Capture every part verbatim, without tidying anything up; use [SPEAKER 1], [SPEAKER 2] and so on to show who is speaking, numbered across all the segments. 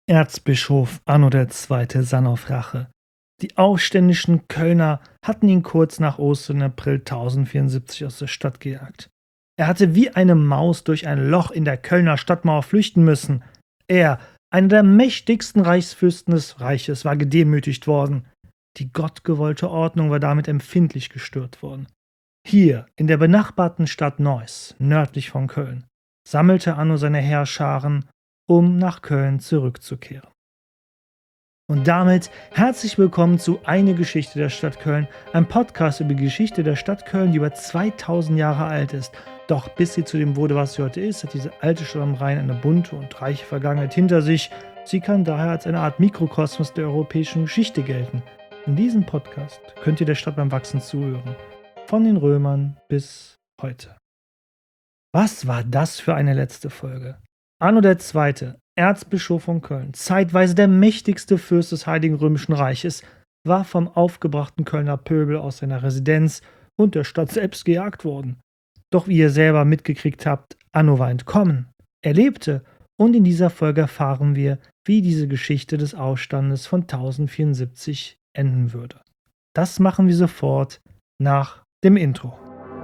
[SPEAKER 1] Erzbischof Anno der Zweite sann auf Rache. Die aufständischen Kölner hatten ihn kurz nach Ostern im April tausendvierundsiebzig aus der Stadt gejagt. Er hatte wie eine Maus durch ein Loch in der Kölner Stadtmauer flüchten müssen. Er, einer der mächtigsten Reichsfürsten des Reiches, war gedemütigt worden. Die gottgewollte Ordnung war damit empfindlich gestört worden. Hier, in der benachbarten Stadt Neuss, nördlich von Köln, sammelte Anno seine Heerscharen, um nach Köln zurückzukehren. Und damit herzlich willkommen zu Eine Geschichte der Stadt Köln, ein Podcast über die Geschichte der Stadt Köln, die über zweitausend Jahre alt ist. Doch bis sie zu dem wurde, was sie heute ist, hat diese alte Stadt am Rhein eine bunte und reiche Vergangenheit hinter sich. Sie kann daher als eine Art Mikrokosmos der europäischen Geschichte gelten. In diesem Podcast könnt ihr der Stadt beim Wachsen zuhören. Von den Römern bis heute. Was war das für eine letzte Folge? Anno der Zweite, Erzbischof von Köln, zeitweise der mächtigste Fürst des Heiligen Römischen Reiches, war vom aufgebrachten Kölner Pöbel aus seiner Residenz und der Stadt selbst gejagt worden. Doch wie ihr selber mitgekriegt habt, Anno war entkommen. Er lebte und in dieser Folge erfahren wir, wie diese Geschichte des Aufstandes von tausendvierundsiebzig enden würde. Das machen wir sofort nach dem Intro.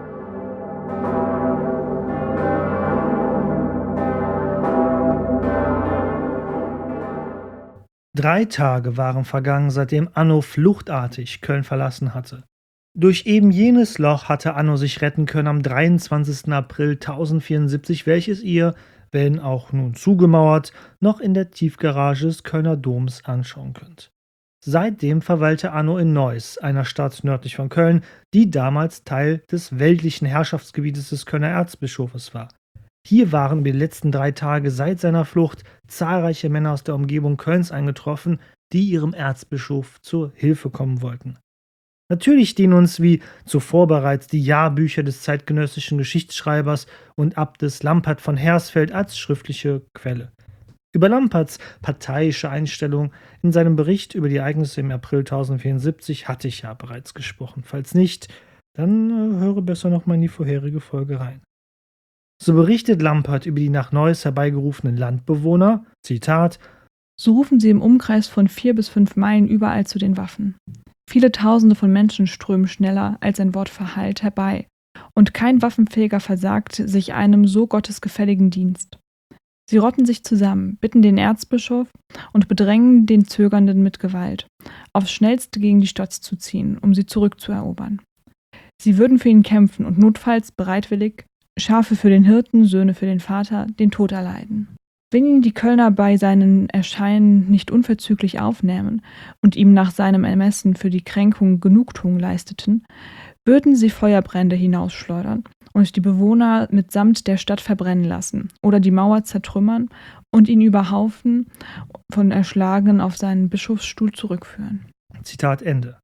[SPEAKER 1] Drei Tage waren vergangen, seitdem Anno fluchtartig Köln verlassen hatte. Durch eben jenes Loch hatte Anno sich retten können am dreiundzwanzigsten April tausendvierundsiebzig, welches ihr, wenn auch nun zugemauert, noch in der Tiefgarage des Kölner Doms anschauen könnt. Seitdem verweilte Anno in Neuss, einer Stadt nördlich von Köln, die damals Teil des weltlichen Herrschaftsgebietes des Kölner Erzbischofes war. Hier waren über die letzten drei Tage seit seiner Flucht zahlreiche Männer aus der Umgebung Kölns eingetroffen, die ihrem Erzbischof zur Hilfe kommen wollten. Natürlich stehen uns wie zuvor bereits die Jahrbücher des zeitgenössischen Geschichtsschreibers und Abtes Lampert von Hersfeld als schriftliche Quelle. Über Lamperts parteiische Einstellung in seinem Bericht über die Ereignisse im April tausendvierundsiebzig hatte ich ja bereits gesprochen. Falls nicht, dann äh, höre besser nochmal in die vorherige Folge rein. So berichtet Lampert über die nach Neuss herbeigerufenen Landbewohner, Zitat:
[SPEAKER 2] So rufen sie im Umkreis von vier bis fünf Meilen überall zu den Waffen. Viele Tausende von Menschen strömen schneller, als ein Wort verhallt, herbei, und kein Waffenfähiger versagt sich einem so gottesgefälligen Dienst. Sie rotten sich zusammen, bitten den Erzbischof und bedrängen den Zögernden mit Gewalt, aufs Schnellste gegen die Stadt zu ziehen, um sie zurückzuerobern. Sie würden für ihn kämpfen und notfalls bereitwillig Schafe für den Hirten, Söhne für den Vater, den Tod erleiden. Wenn ihn die Kölner bei seinen Erscheinen nicht unverzüglich aufnähmen und ihm nach seinem Ermessen für die Kränkung Genugtuung leisteten, würden sie Feuerbrände hinausschleudern und die Bewohner mitsamt der Stadt verbrennen lassen oder die Mauer zertrümmern und ihn über Haufen von Erschlagenen auf seinen Bischofsstuhl zurückführen.
[SPEAKER 1] Zitat Ende.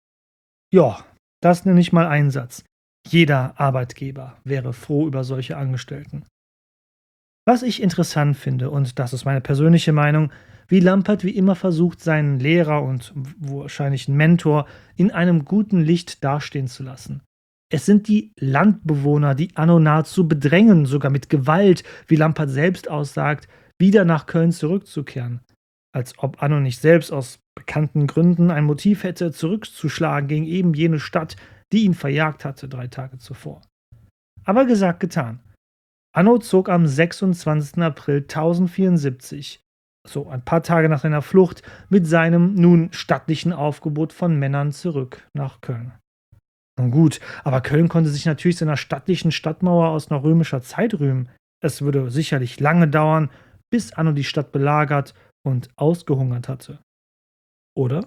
[SPEAKER 1] Ja, das nenne ich mal Einsatz. Jeder Arbeitgeber wäre froh über solche Angestellten. Was ich interessant finde, und das ist meine persönliche Meinung, wie Lampert wie immer versucht, seinen Lehrer und wahrscheinlich einen Mentor in einem guten Licht dastehen zu lassen. Es sind die Landbewohner, die Anno nahezu bedrängen, sogar mit Gewalt, wie Lampert selbst aussagt, wieder nach Köln zurückzukehren. Als ob Anno nicht selbst aus bekannten Gründen ein Motiv hätte, zurückzuschlagen gegen eben jene Stadt, die ihn verjagt hatte drei Tage zuvor. Aber gesagt, getan. Anno zog am sechsundzwanzigsten April tausendvierundsiebzig, so ein paar Tage nach seiner Flucht, mit seinem nun stattlichen Aufgebot von Männern zurück nach Köln. Nun gut, aber Köln konnte sich natürlich seiner stattlichen Stadtmauer aus noch römischer Zeit rühmen. Es würde sicherlich lange dauern, bis Anno die Stadt belagert und ausgehungert hatte. Oder?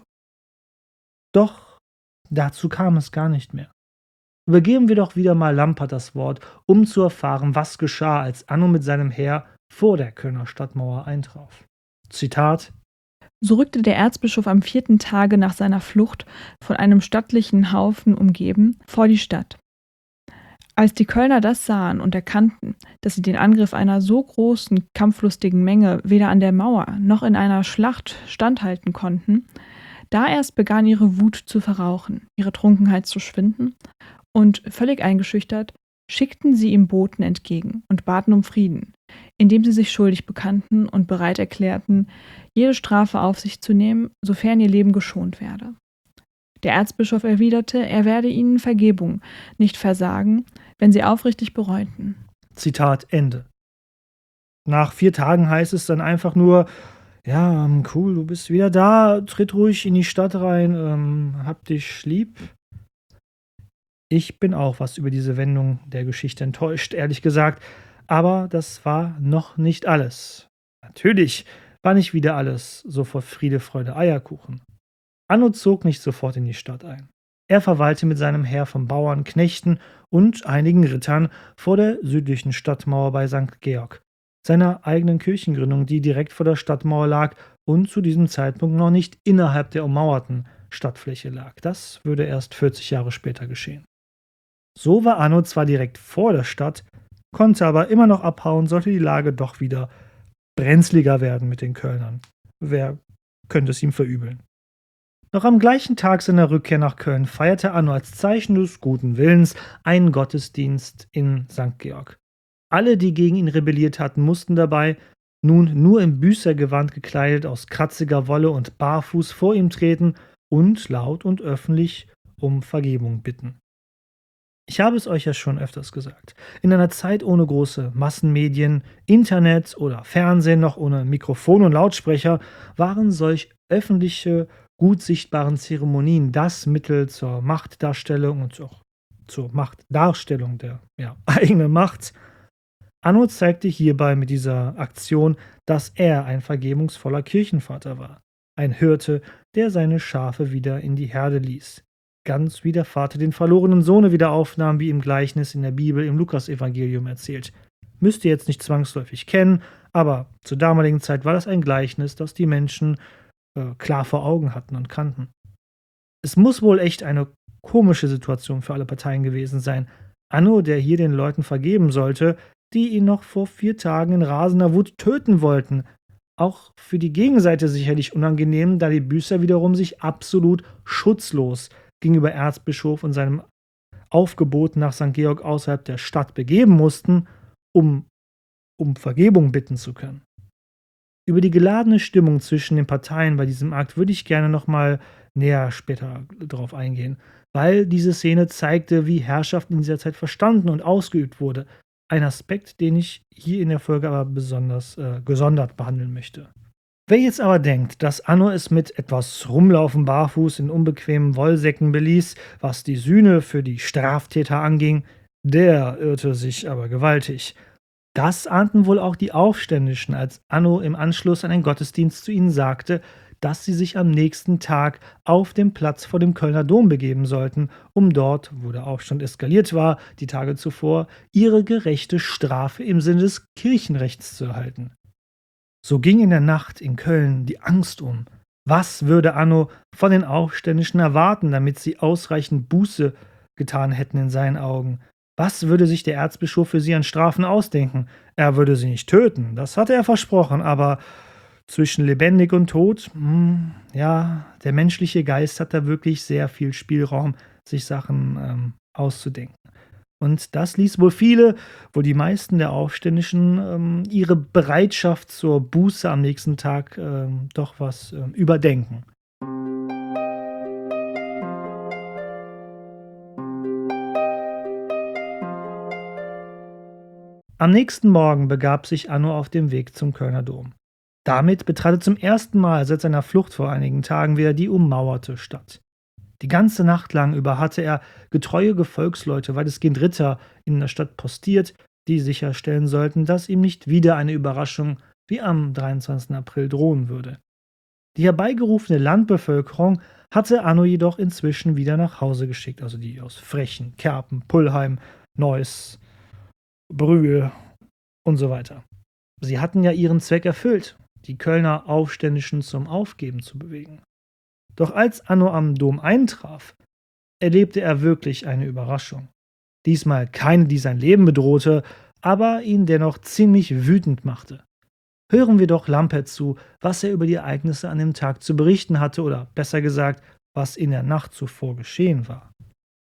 [SPEAKER 1] Doch dazu kam es gar nicht mehr. Übergeben wir doch wieder mal Lampert das Wort, um zu erfahren, was geschah, als Anno mit seinem Heer vor der Kölner Stadtmauer eintraf. Zitat:
[SPEAKER 2] So rückte der Erzbischof am vierten Tage nach seiner Flucht, von einem stattlichen Haufen umgeben, vor die Stadt. Als die Kölner das sahen und erkannten, dass sie den Angriff einer so großen, kampflustigen Menge weder an der Mauer noch in einer Schlacht standhalten konnten, da erst begann ihre Wut zu verrauchen, ihre Trunkenheit zu schwinden, und völlig eingeschüchtert schickten sie ihm Boten entgegen und baten um Frieden, indem sie sich schuldig bekannten und bereit erklärten, jede Strafe auf sich zu nehmen, sofern ihr Leben geschont werde. Der Erzbischof erwiderte, er werde ihnen Vergebung nicht versagen, wenn sie aufrichtig bereuten.
[SPEAKER 1] Zitat Ende. Nach vier Tagen heißt es dann einfach nur, ja, ähm, cool, du bist wieder da, tritt ruhig in die Stadt rein, ähm, hab dich lieb. Ich bin auch was über diese Wendung der Geschichte enttäuscht, ehrlich gesagt, aber das war noch nicht alles. Natürlich war nicht wieder alles sofort Friede, Freude, Eierkuchen. Anno zog nicht sofort in die Stadt ein. Er verweilte mit seinem Heer von Bauern, Knechten und einigen Rittern vor der südlichen Stadtmauer bei Sankt Georg, seiner eigenen Kirchengründung, die direkt vor der Stadtmauer lag und zu diesem Zeitpunkt noch nicht innerhalb der ummauerten Stadtfläche lag. Das würde erst vierzig Jahre später geschehen. So war Anno zwar direkt vor der Stadt, konnte aber immer noch abhauen, sollte die Lage doch wieder brenzliger werden mit den Kölnern. Wer könnte es ihm verübeln? Noch am gleichen Tag seiner Rückkehr nach Köln feierte Anno als Zeichen des guten Willens einen Gottesdienst in Sankt Georg. Alle, die gegen ihn rebelliert hatten, mussten dabei, nun nur im Büßergewand gekleidet, aus kratziger Wolle und barfuß vor ihm treten und laut und öffentlich um Vergebung bitten. Ich habe es euch ja schon öfters gesagt. In einer Zeit ohne große Massenmedien, Internet oder Fernsehen, noch ohne Mikrofon und Lautsprecher, waren solch öffentliche, gut sichtbaren Zeremonien das Mittel zur Machtdarstellung und auch zur Machtdarstellung der ja, eigenen Macht. Anno zeigte hierbei mit dieser Aktion, dass er ein vergebungsvoller Kirchenvater war. Ein Hirte, der seine Schafe wieder in die Herde ließ. Ganz wie der Vater den verlorenen Sohn wieder aufnahm, wie im Gleichnis in der Bibel im Lukasevangelium erzählt. Müsst ihr jetzt nicht zwangsläufig kennen, aber zur damaligen Zeit war das ein Gleichnis, das die Menschen äh, klar vor Augen hatten und kannten. Es muss wohl echt eine komische Situation für alle Parteien gewesen sein. Anno, der hier den Leuten vergeben sollte, die ihn noch vor vier Tagen in rasender Wut töten wollten. Auch für die Gegenseite sicherlich unangenehm, da die Büßer wiederum sich absolut schutzlos gegenüber Erzbischof und seinem Aufgebot nach Sankt Georg außerhalb der Stadt begeben mussten, um, um Vergebung bitten zu können. Über die geladene Stimmung zwischen den Parteien bei diesem Akt würde ich gerne nochmal näher später darauf eingehen, weil diese Szene zeigte, wie Herrschaft in dieser Zeit verstanden und ausgeübt wurde. Ein Aspekt, den ich hier in der Folge aber besonders äh, gesondert behandeln möchte. Wer jetzt aber denkt, dass Anno es mit etwas Rumlaufen barfuß in unbequemen Wollsäcken beließ, was die Sühne für die Straftäter anging, der irrte sich aber gewaltig. Das ahnten wohl auch die Aufständischen, als Anno im Anschluss an den Gottesdienst zu ihnen sagte, dass sie sich am nächsten Tag auf den Platz vor dem Kölner Dom begeben sollten, um dort, wo der Aufstand eskaliert war, die Tage zuvor, ihre gerechte Strafe im Sinne des Kirchenrechts zu erhalten. So ging in der Nacht in Köln die Angst um. Was würde Anno von den Aufständischen erwarten, damit sie ausreichend Buße getan hätten in seinen Augen? Was würde sich der Erzbischof für sie an Strafen ausdenken? Er würde sie nicht töten, das hatte er versprochen, aber zwischen lebendig und tot, mh, ja, der menschliche Geist hat da wirklich sehr viel Spielraum, sich Sachen ähm, auszudenken. Und das ließ wohl viele, wohl die meisten der Aufständischen, ähm, ihre Bereitschaft zur Buße am nächsten Tag ähm, doch was ähm, überdenken. Am nächsten Morgen begab sich Anno auf dem Weg zum Kölner Dom. Damit betrat er zum ersten Mal seit seiner Flucht vor einigen Tagen wieder die ummauerte Stadt. Die ganze Nacht lang über hatte er getreue Gefolgsleute, weitestgehend Ritter, in der Stadt postiert, die sicherstellen sollten, dass ihm nicht wieder eine Überraschung wie am dreiundzwanzigsten April drohen würde. Die herbeigerufene Landbevölkerung hatte Anno jedoch inzwischen wieder nach Hause geschickt, also die aus Frechen, Kerpen, Pullheim, Neuss, Brühl und so weiter. Sie hatten ja ihren Zweck erfüllt, die Kölner Aufständischen zum Aufgeben zu bewegen. Doch als Anno am Dom eintraf, erlebte er wirklich eine Überraschung. Diesmal keine, die sein Leben bedrohte, aber ihn dennoch ziemlich wütend machte. Hören wir doch Lampert zu, was er über die Ereignisse an dem Tag zu berichten hatte oder besser gesagt, was in der Nacht zuvor geschehen war.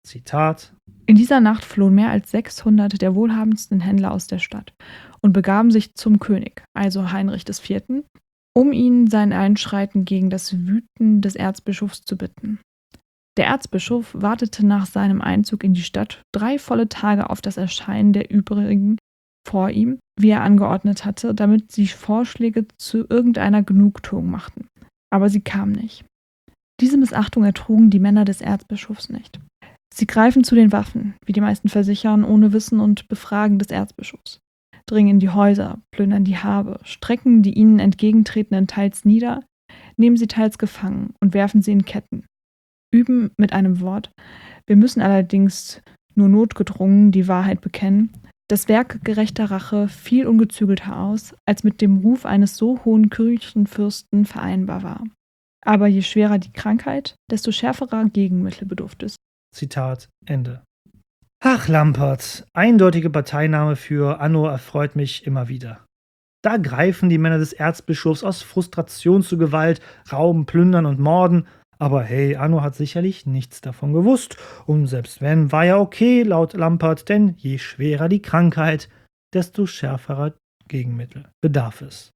[SPEAKER 1] Zitat:
[SPEAKER 2] In dieser Nacht flohen mehr als sechshundert der wohlhabendsten Händler aus der Stadt und begaben sich zum König, also Heinrich der Vierte., um ihn sein Einschreiten gegen das Wüten des Erzbischofs zu bitten. Der Erzbischof wartete nach seinem Einzug in die Stadt drei volle Tage auf das Erscheinen der übrigen vor ihm, wie er angeordnet hatte, damit sie Vorschläge zu irgendeiner Genugtuung machten. Aber sie kamen nicht. Diese Missachtung ertrugen die Männer des Erzbischofs nicht. Sie greifen zu den Waffen, wie die meisten versichern, ohne Wissen und Befragen des Erzbischofs, dringen in die Häuser, plündern die Habe, strecken die ihnen entgegentretenden teils nieder, nehmen sie teils gefangen und werfen sie in Ketten. Üben mit einem Wort, wir müssen allerdings nur notgedrungen die Wahrheit bekennen, das Werk gerechter Rache viel ungezügelter aus, als mit dem Ruf eines so hohen Kirchenfürsten vereinbar war. Aber je schwerer die Krankheit, desto schärferer Gegenmittel bedurfte es.
[SPEAKER 1] Zitat Ende. Ach, Lampert, eindeutige Parteinahme für Anno erfreut mich immer wieder. Da greifen die Männer des Erzbischofs aus Frustration zu Gewalt, rauben, plündern und morden. Aber hey, Anno hat sicherlich nichts davon gewusst. Und selbst wenn, war ja okay, laut Lampert, denn je schwerer die Krankheit, desto schärferer Gegenmittel bedarf es.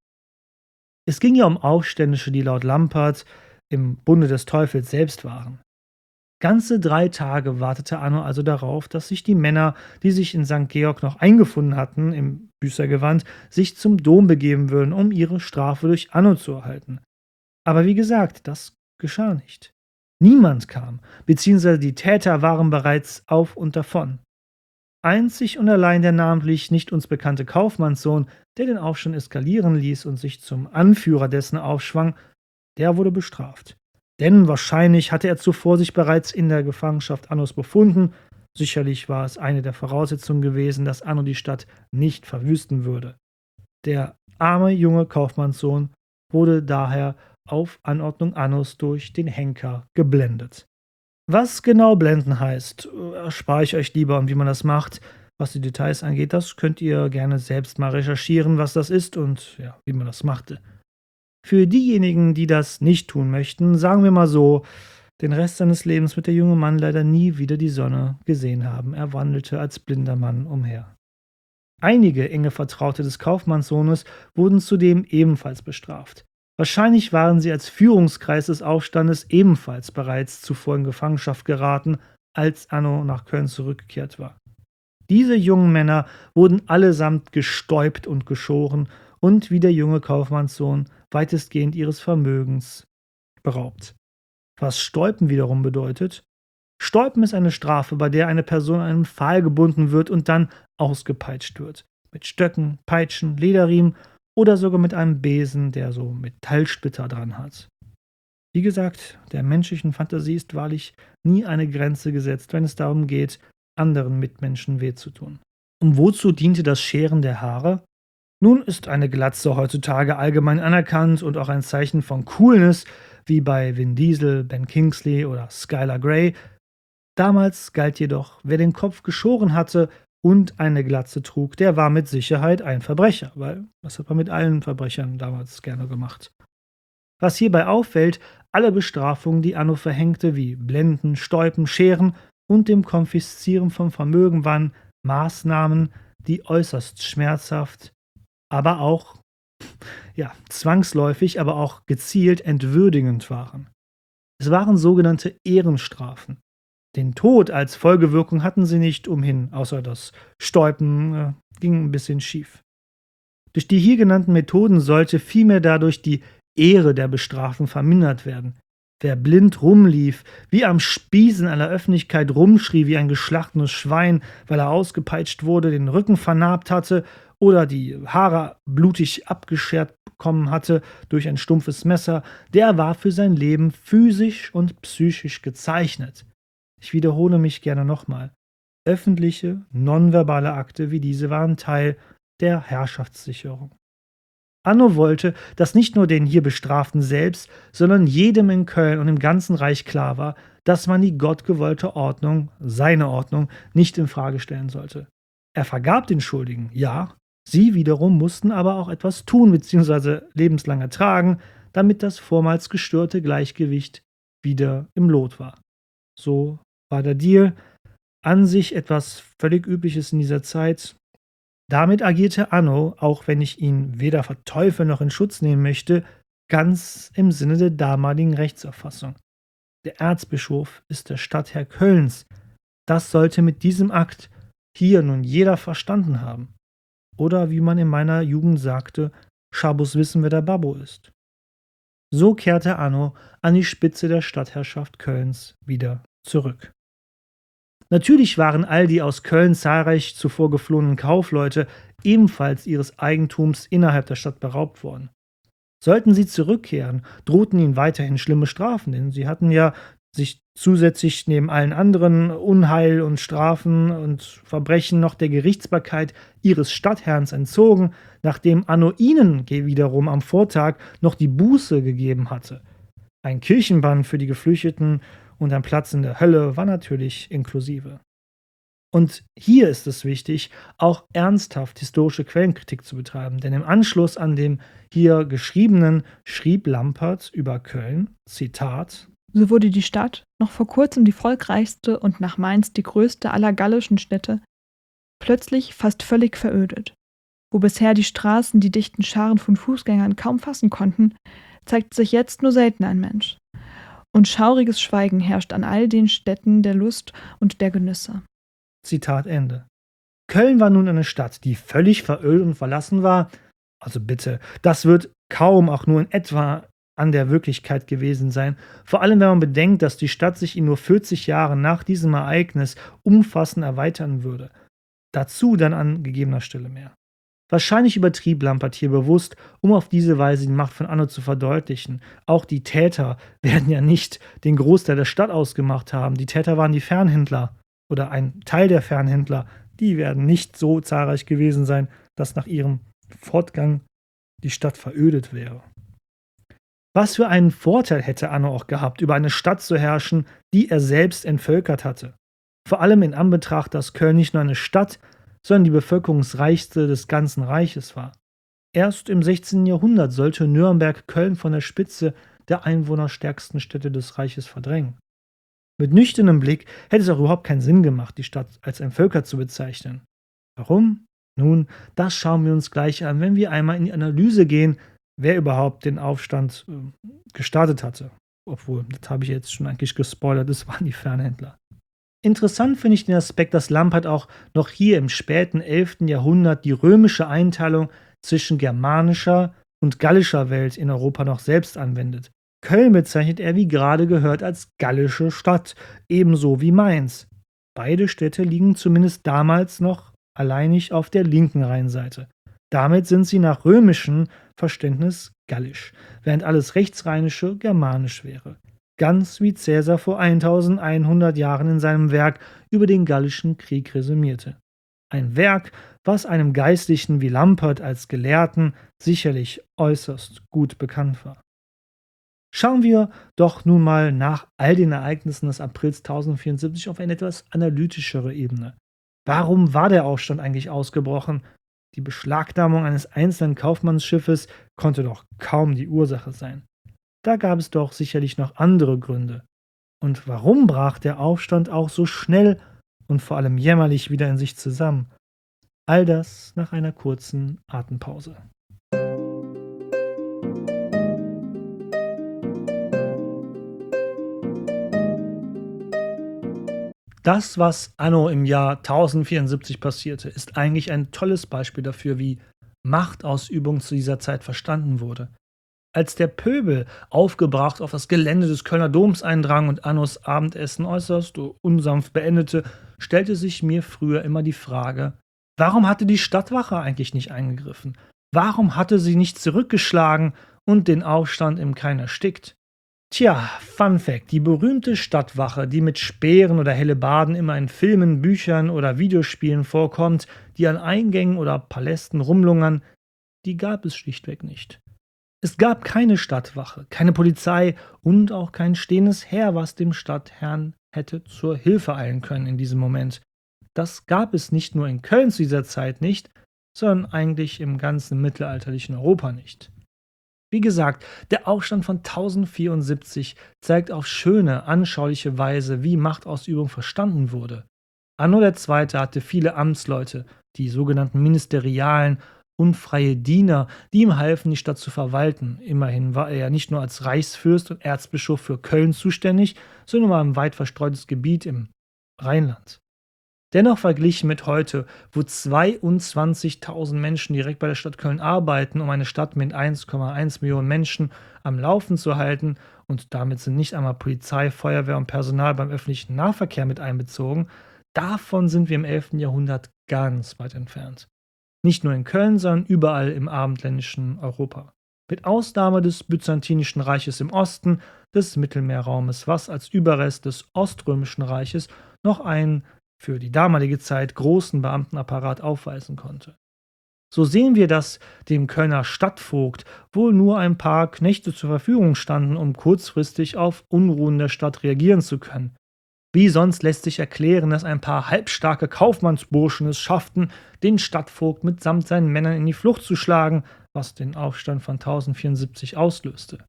[SPEAKER 1] Es ging ja um Aufständische, die laut Lampert im Bunde des Teufels selbst waren. Ganze drei Tage wartete Anno also darauf, dass sich die Männer, die sich in Sankt Georg noch eingefunden hatten, im Büßergewand, sich zum Dom begeben würden, um ihre Strafe durch Anno zu erhalten. Aber wie gesagt, das geschah nicht. Niemand kam, beziehungsweise die Täter waren bereits auf und davon. Einzig und allein der namentlich nicht uns bekannte Kaufmannssohn, der den Aufstand eskalieren ließ und sich zum Anführer dessen aufschwang, der wurde bestraft. Denn wahrscheinlich hatte er zuvor sich bereits in der Gefangenschaft Annos befunden. Sicherlich war es eine der Voraussetzungen gewesen, dass Anno die Stadt nicht verwüsten würde. Der arme junge Kaufmannssohn wurde daher auf Anordnung Annos durch den Henker geblendet. Was genau blenden heißt, erspare ich euch lieber, und wie man das macht. Was die Details angeht, das könnt ihr gerne selbst mal recherchieren, was das ist und ja, wie man das machte. Für diejenigen, die das nicht tun möchten, sagen wir mal so, den Rest seines Lebens wird der junge Mann leider nie wieder die Sonne gesehen haben. Er wandelte als blinder Mann umher. Einige enge Vertraute des Kaufmannssohnes wurden zudem ebenfalls bestraft. Wahrscheinlich waren sie als Führungskreis des Aufstandes ebenfalls bereits zuvor in Gefangenschaft geraten, als Anno nach Köln zurückgekehrt war. Diese jungen Männer wurden allesamt gestäupt und geschoren und wie der junge Kaufmannssohn weitestgehend ihres Vermögens beraubt. Was Stäupen wiederum bedeutet: Stäupen ist eine Strafe, bei der eine Person an einen Pfahl gebunden wird und dann ausgepeitscht wird. Mit Stöcken, Peitschen, Lederriemen oder sogar mit einem Besen, der so Metallsplitter dran hat. Wie gesagt, der menschlichen Fantasie ist wahrlich nie eine Grenze gesetzt, wenn es darum geht, anderen Mitmenschen weh zu tun. Und wozu diente das Scheren der Haare? Nun ist eine Glatze heutzutage allgemein anerkannt und auch ein Zeichen von Coolness, wie bei Vin Diesel, Ben Kingsley oder Skylar Grey. Damals galt jedoch, wer den Kopf geschoren hatte und eine Glatze trug, der war mit Sicherheit ein Verbrecher, weil das hat man mit allen Verbrechern damals gerne gemacht. Was hierbei auffällt, alle Bestrafungen, die Anno verhängte, wie Blenden, Stäupen, Scheren und dem Konfiszieren von Vermögen, waren Maßnahmen, die äußerst schmerzhaft, aber auch, ja, zwangsläufig, aber auch gezielt entwürdigend waren. Es waren sogenannte Ehrenstrafen. Den Tod als Folgewirkung hatten sie nicht umhin, außer das Stäupen äh, ging ein bisschen schief. Durch die hier genannten Methoden sollte vielmehr dadurch die Ehre der Bestraften vermindert werden. Wer blind rumlief, wie am Spieß in aller Öffentlichkeit rumschrie wie ein geschlachtetes Schwein, weil er ausgepeitscht wurde, den Rücken vernarbt hatte oder die Haare blutig abgeschert bekommen hatte durch ein stumpfes Messer, der war für sein Leben physisch und psychisch gezeichnet. Ich wiederhole mich gerne nochmal. Öffentliche, nonverbale Akte wie diese waren Teil der Herrschaftssicherung. Anno wollte, dass nicht nur den hier Bestraften selbst, sondern jedem in Köln und im ganzen Reich klar war, dass man die gottgewollte Ordnung, seine Ordnung, nicht in Frage stellen sollte. Er vergab den Schuldigen, ja, sie wiederum mussten aber auch etwas tun bzw. lebenslang ertragen, damit das vormals gestörte Gleichgewicht wieder im Lot war. So war der Deal. An sich etwas völlig Übliches in dieser Zeit. Damit agierte Anno, auch wenn ich ihn weder verteufeln noch in Schutz nehmen möchte, ganz im Sinne der damaligen Rechtsauffassung. Der Erzbischof ist der Stadtherr Kölns. Das sollte mit diesem Akt hier nun jeder verstanden haben. Oder wie man in meiner Jugend sagte, Schabus wissen, wer der Babbo ist. So kehrte Anno an die Spitze der Stadtherrschaft Kölns wieder zurück. Natürlich waren all die aus Köln zahlreich zuvor geflohenen Kaufleute ebenfalls ihres Eigentums innerhalb der Stadt beraubt worden. Sollten sie zurückkehren, drohten ihnen weiterhin schlimme Strafen, denn sie hatten ja sich zusätzlich neben allen anderen Unheil und Strafen und Verbrechen noch der Gerichtsbarkeit ihres Stadtherrns entzogen, nachdem Anno ihnen wiederum am Vortag noch die Buße gegeben hatte. Ein Kirchenbann für die Geflüchteten und ein Platz in der Hölle war natürlich inklusive. Und hier ist es wichtig, auch ernsthaft historische Quellenkritik zu betreiben, denn im Anschluss an dem hier geschriebenen schrieb Lampert über Köln, Zitat:
[SPEAKER 2] So wurde die Stadt, noch vor kurzem die volkreichste und nach Mainz die größte aller gallischen Städte, plötzlich fast völlig verödet. Wo bisher die Straßen die dichten Scharen von Fußgängern kaum fassen konnten, zeigt sich jetzt nur selten ein Mensch. Und schauriges Schweigen herrscht an all den Städten der Lust und der Genüsse.
[SPEAKER 1] Zitat Ende. Köln war nun eine Stadt, die völlig verödet und verlassen war. Also bitte, das wird kaum auch nur in etwa an der Wirklichkeit gewesen sein. Vor allem, wenn man bedenkt, dass die Stadt sich in nur vierzig Jahren nach diesem Ereignis umfassend erweitern würde. Dazu dann an gegebener Stelle mehr. Wahrscheinlich übertrieb Lampert hier bewusst, um auf diese Weise die Macht von Anno zu verdeutlichen. Auch die Täter werden ja nicht den Großteil der Stadt ausgemacht haben. Die Täter waren die Fernhändler oder ein Teil der Fernhändler. Die werden nicht so zahlreich gewesen sein, dass nach ihrem Fortgang die Stadt verödet wäre. Was für einen Vorteil hätte Anno auch gehabt, über eine Stadt zu herrschen, die er selbst entvölkert hatte. Vor allem in Anbetracht, dass Köln nicht nur eine Stadt, sondern die bevölkerungsreichste des ganzen Reiches war. Erst im sechzehnten Jahrhundert sollte Nürnberg Köln von der Spitze der einwohnerstärksten Städte des Reiches verdrängen. Mit nüchternem Blick hätte es auch überhaupt keinen Sinn gemacht, die Stadt als entvölkert zu bezeichnen. Warum? Nun, das schauen wir uns gleich an, wenn wir einmal in die Analyse gehen, wer überhaupt den Aufstand äh, gestartet hatte. Obwohl, das habe ich jetzt schon eigentlich gespoilert, das waren die Fernhändler. Interessant finde ich den Aspekt, dass Lampert auch noch hier im späten elften Jahrhundert die römische Einteilung zwischen germanischer und gallischer Welt in Europa noch selbst anwendet. Köln bezeichnet er, wie gerade gehört, als gallische Stadt, ebenso wie Mainz. Beide Städte liegen zumindest damals noch alleinig auf der linken Rheinseite. Damit sind sie nach römischem Verständnis gallisch, während alles rechtsrheinische germanisch wäre. Ganz wie Cäsar vor eintausendeinhundert Jahren in seinem Werk über den Gallischen Krieg resümierte. Ein Werk, was einem Geistlichen wie Lampert als Gelehrten sicherlich äußerst gut bekannt war. Schauen wir doch nun mal nach all den Ereignissen des Aprils tausendvierundsiebzig auf eine etwas analytischere Ebene. Warum war der Aufstand eigentlich ausgebrochen? Die Beschlagnahmung eines einzelnen Kaufmannsschiffes konnte doch kaum die Ursache sein. Da gab es doch sicherlich noch andere Gründe. Und warum brach der Aufstand auch so schnell und vor allem jämmerlich wieder in sich zusammen? All das nach einer kurzen Atempause. Das, was anno im Jahr tausendvierundsiebzig passierte, ist eigentlich ein tolles Beispiel dafür, wie Machtausübung zu dieser Zeit verstanden wurde. Als der Pöbel aufgebracht auf das Gelände des Kölner Doms eindrang und Annos Abendessen äußerst unsanft beendete, stellte sich mir früher immer die Frage, warum hatte die Stadtwache eigentlich nicht eingegriffen? Warum hatte sie nicht zurückgeschlagen und den Aufstand im Keim erstickt? Tja, Fun Fact, die berühmte Stadtwache, die mit Speeren oder Hellebarden immer in Filmen, Büchern oder Videospielen vorkommt, die an Eingängen oder Palästen rumlungern, die gab es schlichtweg nicht. Es gab keine Stadtwache, keine Polizei und auch kein stehendes Heer, was dem Stadtherrn hätte zur Hilfe eilen können in diesem Moment. Das gab es nicht nur in Köln zu dieser Zeit nicht, sondern eigentlich im ganzen mittelalterlichen Europa nicht. Wie gesagt, der Aufstand von tausendvierundsiebzig zeigt auf schöne, anschauliche Weise, wie Machtausübung verstanden wurde. Anno der Zweite hatte viele Amtsleute, die sogenannten Ministerialen, unfreie Diener, die ihm halfen, die Stadt zu verwalten. Immerhin war er ja nicht nur als Reichsfürst und Erzbischof für Köln zuständig, sondern war ein weit verstreutes Gebiet im Rheinland. Dennoch verglichen mit heute, wo zweiundzwanzigtausend Menschen direkt bei der Stadt Köln arbeiten, um eine Stadt mit eins Komma eins Millionen Menschen am Laufen zu halten, und damit sind nicht einmal Polizei, Feuerwehr und Personal beim öffentlichen Nahverkehr mit einbezogen, davon sind wir im elften Jahrhundert ganz weit entfernt. Nicht nur in Köln, sondern überall im abendländischen Europa. Mit Ausnahme des Byzantinischen Reiches im Osten, des Mittelmeerraumes, was als Überrest des Oströmischen Reiches noch einen für die damalige Zeit großen Beamtenapparat aufweisen konnte. So sehen wir, dass dem Kölner Stadtvogt wohl nur ein paar Knechte zur Verfügung standen, um kurzfristig auf Unruhen der Stadt reagieren zu können. Wie sonst lässt sich erklären, dass ein paar halbstarke Kaufmannsburschen es schafften, den Stadtvogt mitsamt seinen Männern in die Flucht zu schlagen, was den Aufstand von tausendvierundsiebzig auslöste.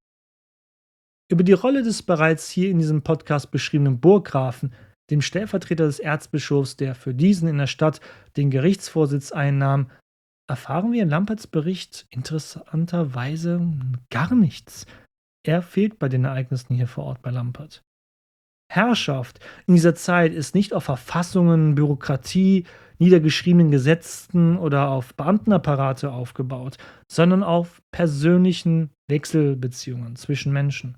[SPEAKER 1] Über die Rolle des bereits hier in diesem Podcast beschriebenen Burggrafen, dem Stellvertreter des Erzbischofs, der für diesen in der Stadt den Gerichtsvorsitz einnahm, erfahren wir in Lamperts Bericht interessanterweise gar nichts. Er fehlt bei den Ereignissen hier vor Ort bei Lampert. Herrschaft in dieser Zeit ist nicht auf Verfassungen, Bürokratie, niedergeschriebenen Gesetzen oder auf Beamtenapparate aufgebaut, sondern auf persönlichen Wechselbeziehungen zwischen Menschen.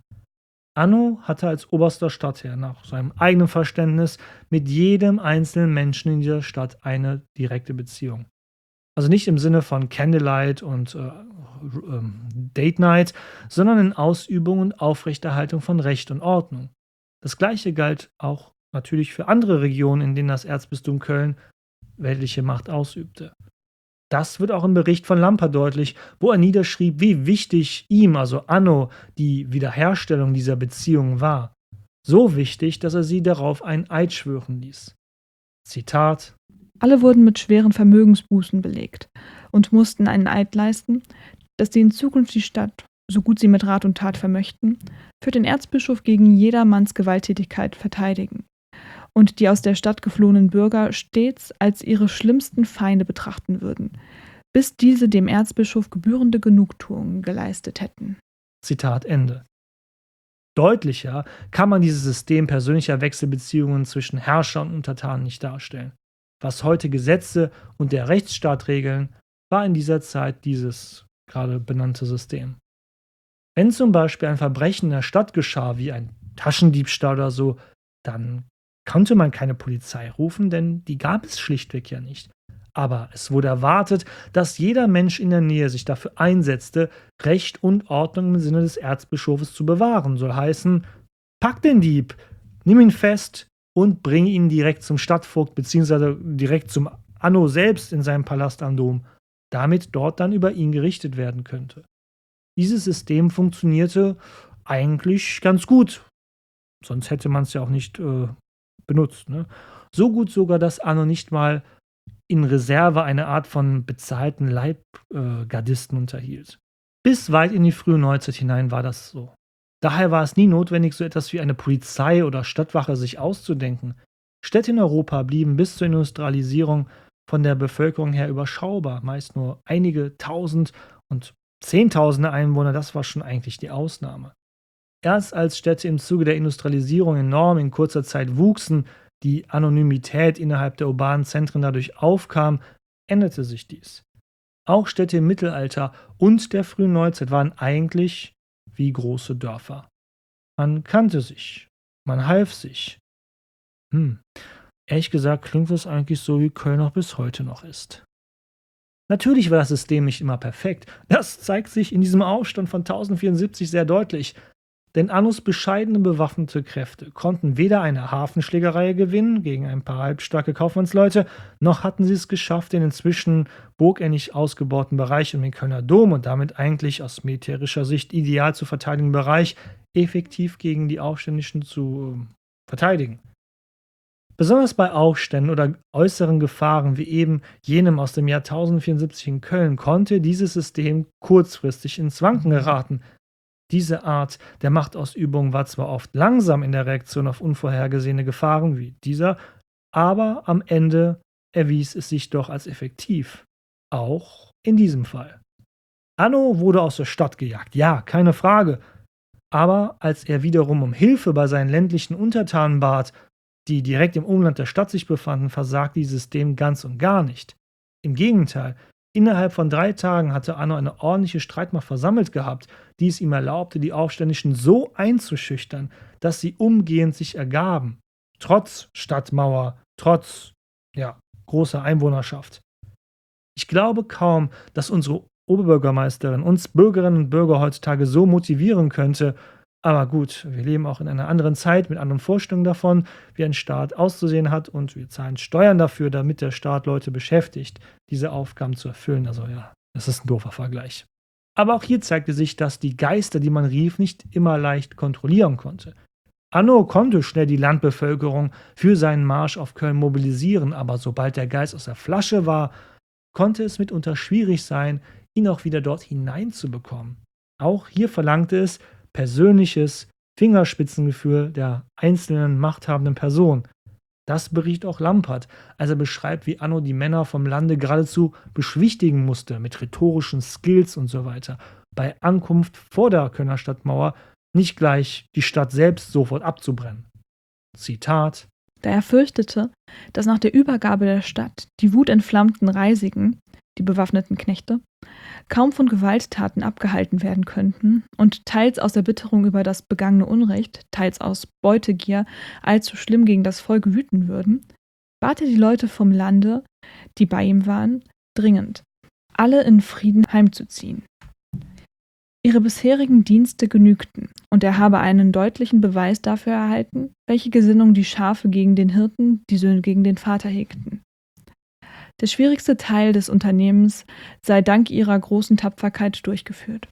[SPEAKER 1] Anno hatte als oberster Stadtherr nach seinem eigenen Verständnis mit jedem einzelnen Menschen in dieser Stadt eine direkte Beziehung. Also nicht im Sinne von Candlelight und äh, ähm, Date Night, sondern in Ausübung und Aufrechterhaltung von Recht und Ordnung. Das Gleiche galt auch natürlich für andere Regionen, in denen das Erzbistum Köln weltliche Macht ausübte. Das wird auch im Bericht von Lampert deutlich, wo er niederschrieb, wie wichtig ihm, also Anno, die Wiederherstellung dieser Beziehung war. So wichtig, dass er sie darauf einen Eid schwören ließ. Zitat:
[SPEAKER 2] Alle wurden mit schweren Vermögensbußen belegt und mussten einen Eid leisten, dass sie in Zukunft die Stadt, so gut sie mit Rat und Tat vermöchten, für den Erzbischof gegen jedermanns Gewalttätigkeit verteidigen und die aus der Stadt geflohenen Bürger stets als ihre schlimmsten Feinde betrachten würden, bis diese dem Erzbischof gebührende Genugtuung geleistet hätten.
[SPEAKER 1] Zitat Ende. Deutlicher kann man dieses System persönlicher Wechselbeziehungen zwischen Herrscher und Untertanen nicht darstellen. Was heute Gesetze und der Rechtsstaat regeln, war in dieser Zeit dieses gerade benannte System. Wenn zum Beispiel ein Verbrechen in der Stadt geschah, wie ein Taschendiebstahl oder so, dann konnte man keine Polizei rufen, denn die gab es schlichtweg ja nicht. Aber es wurde erwartet, dass jeder Mensch in der Nähe sich dafür einsetzte, Recht und Ordnung im Sinne des Erzbischofes zu bewahren. Soll heißen, pack den Dieb, nimm ihn fest und bring ihn direkt zum Stadtvogt bzw. direkt zum Anno selbst in seinem Palast am Dom, damit dort dann über ihn gerichtet werden könnte. Dieses System funktionierte eigentlich ganz gut. Sonst hätte man es ja auch nicht äh, benutzt. Ne? So gut sogar, dass Anno nicht mal in Reserve eine Art von bezahlten Leibgardisten äh, unterhielt. Bis weit in die frühe Neuzeit hinein war das so. Daher war es nie notwendig, so etwas wie eine Polizei oder Stadtwache sich auszudenken. Städte in Europa blieben bis zur Industrialisierung von der Bevölkerung her überschaubar, meist nur einige Tausend und Zehntausende Einwohner, das war schon eigentlich die Ausnahme. Erst als Städte im Zuge der Industrialisierung enorm in kurzer Zeit wuchsen, die Anonymität innerhalb der urbanen Zentren dadurch aufkam, änderte sich dies. Auch Städte im Mittelalter und der frühen Neuzeit waren eigentlich wie große Dörfer. Man kannte sich, man half sich. Hm, ehrlich gesagt klingt das eigentlich so, wie Köln auch bis heute noch ist. Natürlich war das System nicht immer perfekt. Das zeigt sich in diesem Aufstand von tausendvierundsiebzig sehr deutlich. Denn Annos bescheidene bewaffnete Kräfte konnten weder eine Hafenschlägerei gewinnen gegen ein paar halbstarke Kaufmannsleute, noch hatten sie es geschafft, den inzwischen burgähnlich ausgebauten Bereich um den Kölner Dom und damit eigentlich aus militärischer Sicht ideal zu verteidigenden Bereich effektiv gegen die Aufständischen zu äh, verteidigen. Besonders bei Aufständen oder äußeren Gefahren wie eben jenem aus dem Jahr tausendvierundsiebzig in Köln konnte dieses System kurzfristig ins Wanken geraten. Diese Art der Machtausübung war zwar oft langsam in der Reaktion auf unvorhergesehene Gefahren wie dieser, Aber am Ende erwies es sich doch als effektiv. Auch in diesem Fall. Anno wurde aus der Stadt gejagt, ja, keine Frage. Aber als er wiederum um Hilfe bei seinen ländlichen Untertanen bat, die direkt im Umland der Stadt sich befanden, versagte dieses System ganz und gar nicht. Im Gegenteil, innerhalb von drei Tagen hatte Anno eine ordentliche Streitmacht versammelt gehabt, die es ihm erlaubte, die Aufständischen so einzuschüchtern, dass sie umgehend sich ergaben. Trotz Stadtmauer, trotz, ja, großer Einwohnerschaft. Ich glaube kaum, dass unsere Oberbürgermeisterin uns Bürgerinnen und Bürger heutzutage so motivieren könnte. Aber gut, wir leben auch in einer anderen Zeit mit anderen Vorstellungen davon, wie ein Staat auszusehen hat, und wir zahlen Steuern dafür, damit der Staat Leute beschäftigt, diese Aufgaben zu erfüllen. Also ja, das ist ein doofer Vergleich. Aber auch hier zeigte sich, dass die Geister, die man rief, nicht immer leicht kontrollieren konnte. Anno konnte schnell die Landbevölkerung für seinen Marsch auf Köln mobilisieren, aber sobald der Geist aus der Flasche war, konnte es mitunter schwierig sein, ihn auch wieder dort hineinzubekommen. Auch hier verlangte es persönliches Fingerspitzengefühl der einzelnen machthabenden Person. Das berichtet auch Lampert, als er beschreibt, wie Anno die Männer vom Lande geradezu beschwichtigen musste mit rhetorischen Skills und so weiter. Bei Ankunft vor der Kölner Stadtmauer nicht gleich die Stadt selbst sofort abzubrennen. Zitat:
[SPEAKER 2] Da er fürchtete, dass nach der Übergabe der Stadt die wutentflammten Reisigen, die bewaffneten Knechte, kaum von Gewalttaten abgehalten werden könnten und teils aus Erbitterung über das begangene Unrecht, teils aus Beutegier allzu schlimm gegen das Volk wüten würden, bat er die Leute vom Lande, die bei ihm waren, dringend, alle in Frieden heimzuziehen. Ihre bisherigen Dienste genügten, und er habe einen deutlichen Beweis dafür erhalten, welche Gesinnung die Schafe gegen den Hirten, die Söhne gegen den Vater hegten. Der schwierigste Teil des Unternehmens sei dank ihrer großen Tapferkeit durchgeführt.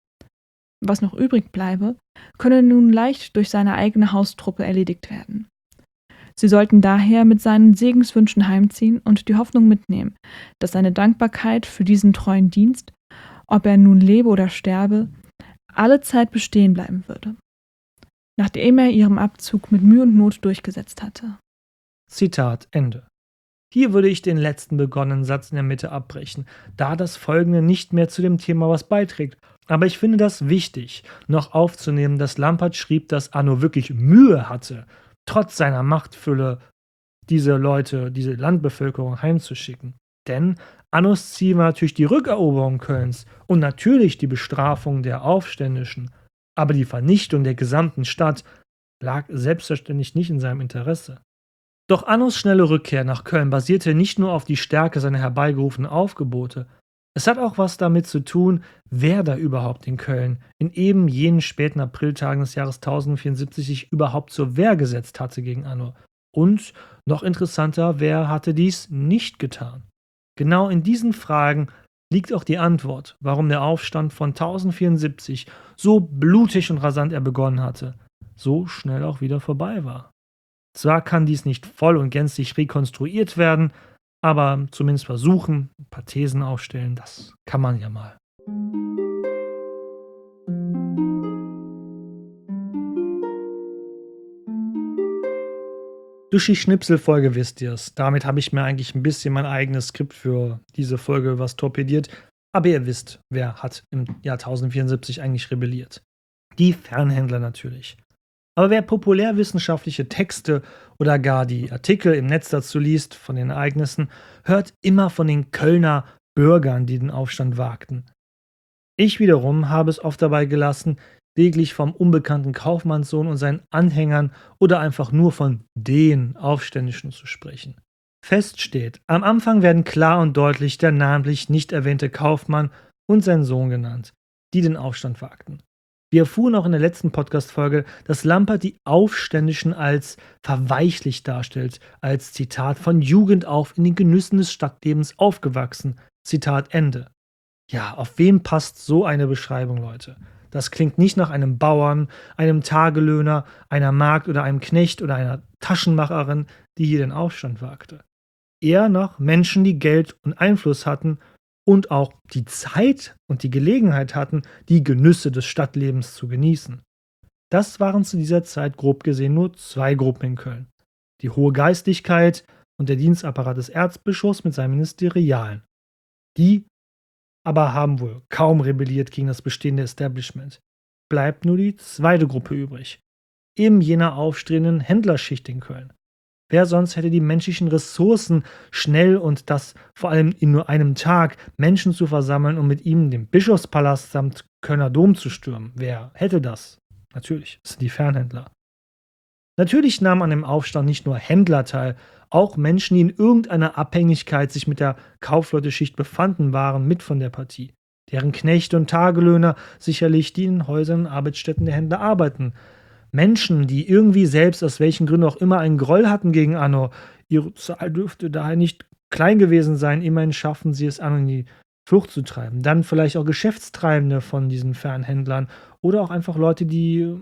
[SPEAKER 2] Was noch übrig bleibe, könne nun leicht durch seine eigene Haustruppe erledigt werden. Sie sollten daher mit seinen Segenswünschen heimziehen und die Hoffnung mitnehmen, dass seine Dankbarkeit für diesen treuen Dienst, ob er nun lebe oder sterbe, alle Zeit bestehen bleiben würde, nachdem er ihrem Abzug mit Mühe und Not durchgesetzt hatte.
[SPEAKER 1] Zitat Ende. Hier würde ich den letzten begonnenen Satz in der Mitte abbrechen, da das Folgende nicht mehr zu dem Thema was beiträgt. Aber ich finde das wichtig, noch aufzunehmen, dass Lampert schrieb, dass Anno wirklich Mühe hatte, trotz seiner Machtfülle diese Leute, diese Landbevölkerung heimzuschicken. Denn Annos Ziel war natürlich die Rückeroberung Kölns und natürlich die Bestrafung der Aufständischen. Aber die Vernichtung der gesamten Stadt lag selbstverständlich nicht in seinem Interesse. Doch Annos schnelle Rückkehr nach Köln basierte nicht nur auf die Stärke seiner herbeigerufenen Aufgebote. Es hat auch was damit zu tun, wer da überhaupt in Köln in eben jenen späten Apriltagen des Jahres tausendvierundsiebzig sich überhaupt zur Wehr gesetzt hatte gegen Anno. Und, noch interessanter, wer hatte dies nicht getan? Genau in diesen Fragen liegt auch die Antwort, warum der Aufstand von tausendvierundsiebzig, so blutig und rasant er begonnen hatte, so schnell auch wieder vorbei war. Zwar kann dies nicht voll und gänzlich rekonstruiert werden, aber zumindest versuchen, ein paar Thesen aufstellen, das kann man ja mal. Durch die Schnipselfolge wisst ihr es. Damit habe ich mir eigentlich ein bisschen mein eigenes Skript für diese Folge was torpediert. Aber ihr wisst, wer hat im Jahr tausendvierundsiebzig eigentlich rebelliert. Die Fernhändler natürlich. Aber wer populärwissenschaftliche Texte oder gar die Artikel im Netz dazu liest von den Ereignissen, hört immer von den Kölner Bürgern, die den Aufstand wagten. Ich wiederum habe es oft dabei gelassen, lediglich vom unbekannten Kaufmannssohn und seinen Anhängern oder einfach nur von den Aufständischen zu sprechen. Fest steht, am Anfang werden klar und deutlich der namentlich nicht erwähnte Kaufmann und sein Sohn genannt, die den Aufstand wagten. Wir erfuhren auch in der letzten Podcast-Folge, dass Lampert die Aufständischen als verweichlicht darstellt, als Zitat von Jugend auf in den Genüssen des Stadtlebens aufgewachsen. Zitat Ende. Ja, auf wen passt so eine Beschreibung, Leute? Das klingt nicht nach einem Bauern, einem Tagelöhner, einer Magd oder einem Knecht oder einer Taschenmacherin, die hier den Aufstand wagte. Eher nach Menschen, die Geld und Einfluss hatten und auch die Zeit und die Gelegenheit hatten, die Genüsse des Stadtlebens zu genießen. Das waren zu dieser Zeit grob gesehen nur zwei Gruppen in Köln. die hohe Geistlichkeit und der Dienstapparat des Erzbischofs mit seinen Ministerialen. Die aber haben wohl kaum rebelliert gegen das bestehende Establishment. Bleibt nur die zweite Gruppe übrig, eben jener aufstrebenden Händlerschicht in Köln. Wer sonst hätte die menschlichen Ressourcen, schnell und das vor allem in nur einem Tag Menschen zu versammeln, um mit ihm den Bischofspalast samt Kölner Dom zu stürmen? Wer hätte das? Natürlich, es sind die Fernhändler. Natürlich nahmen an dem Aufstand nicht nur Händler teil, auch Menschen, die in irgendeiner Abhängigkeit sich mit der Kaufleuteschicht befanden, waren mit von der Partie. Deren Knechte und Tagelöhner sicherlich, die in Häusern und Arbeitsstätten der Händler arbeiten. Menschen, die irgendwie selbst, aus welchen Gründen auch immer, einen Groll hatten gegen Anno. Ihre Zahl dürfte daher nicht klein gewesen sein. Immerhin schaffen sie es, Anno in die Flucht zu treiben. Dann vielleicht auch Geschäftstreibende von diesen Fernhändlern oder auch einfach Leute, die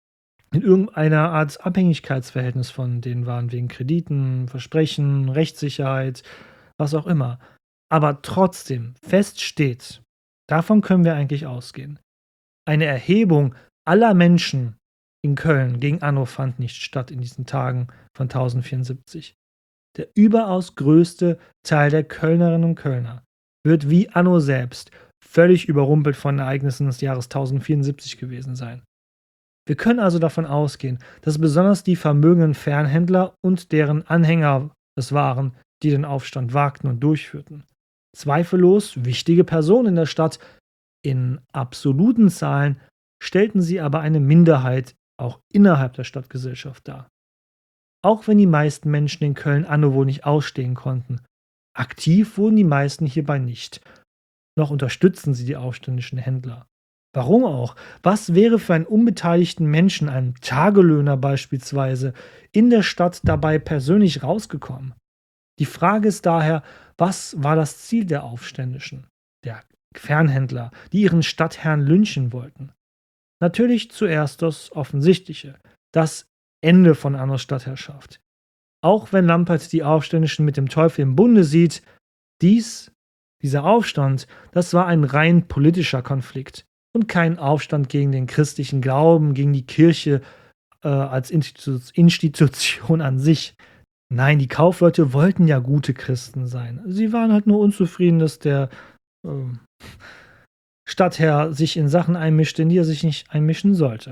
[SPEAKER 1] in irgendeiner Art Abhängigkeitsverhältnis von denen waren, wegen Krediten, Versprechen, Rechtssicherheit, was auch immer. Aber trotzdem, fest steht, davon können wir eigentlich ausgehen. Eine Erhebung aller Menschen in Köln gegen Anno fand nicht statt in diesen Tagen von tausendvierundsiebzig. Der überaus größte Teil der Kölnerinnen und Kölner wird wie Anno selbst völlig überrumpelt von Ereignissen des Jahres tausendvierundsiebzig gewesen sein. Wir können also davon ausgehen, dass besonders die vermögenden Fernhändler und deren Anhänger es waren, die den Aufstand wagten und durchführten. Zweifellos wichtige Personen in der Stadt, in absoluten Zahlen stellten sie aber eine Minderheit auch innerhalb der Stadtgesellschaft dar. Auch wenn die meisten Menschen in Köln Anno wohl nicht ausstehen konnten, aktiv wurden die meisten hierbei nicht. Noch unterstützten sie die aufständischen Händler. Warum auch? Was wäre für einen unbeteiligten Menschen, einen Tagelöhner beispielsweise, in der Stadt dabei persönlich rausgekommen? Die Frage ist daher, was war das Ziel der Aufständischen, der Fernhändler, die ihren Stadtherrn lynchen wollten? Natürlich zuerst das Offensichtliche, das Ende von Annos Stadtherrschaft. Auch wenn Lampert die Aufständischen mit dem Teufel im Bunde sieht, dies, dieser Aufstand, das war ein rein politischer Konflikt und kein Aufstand gegen den christlichen Glauben, gegen die Kirche äh, als Institu- Institution an sich. Nein, die Kaufleute wollten ja gute Christen sein. Sie waren halt nur unzufrieden, dass der äh, Stadtherr sich in Sachen einmischte, in die er sich nicht einmischen sollte.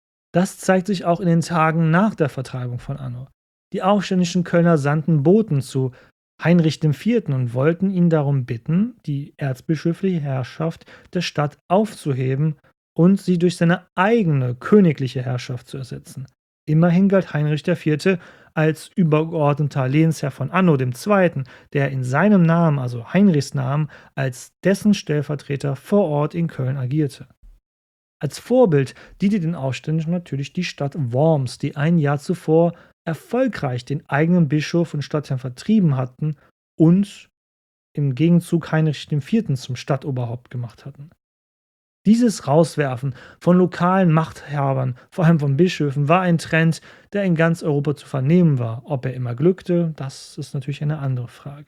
[SPEAKER 1] Das zeigt sich auch in den Tagen nach der Vertreibung von Anno. Die aufständischen Kölner sandten Boten zu Heinrich der Vierte und wollten ihn darum bitten, die erzbischöfliche Herrschaft der Stadt aufzuheben und sie durch seine eigene königliche Herrschaft zu ersetzen. Immerhin galt Heinrich der Vierte als übergeordneter Lehnsherr von Anno dem Zweiten, der in seinem Namen, also Heinrichs Namen, als dessen Stellvertreter vor Ort in Köln agierte. Als Vorbild diente den Aufständischen natürlich die Stadt Worms, die ein Jahr zuvor erfolgreich den eigenen Bischof und Stadtherrn vertrieben hatten und im Gegenzug Heinrich der Vierte zum Stadtoberhaupt gemacht hatten. Dieses Rauswerfen von lokalen Machthabern, vor allem von Bischöfen, war ein Trend, der in ganz Europa zu vernehmen war. Ob er immer glückte, das ist natürlich eine andere Frage.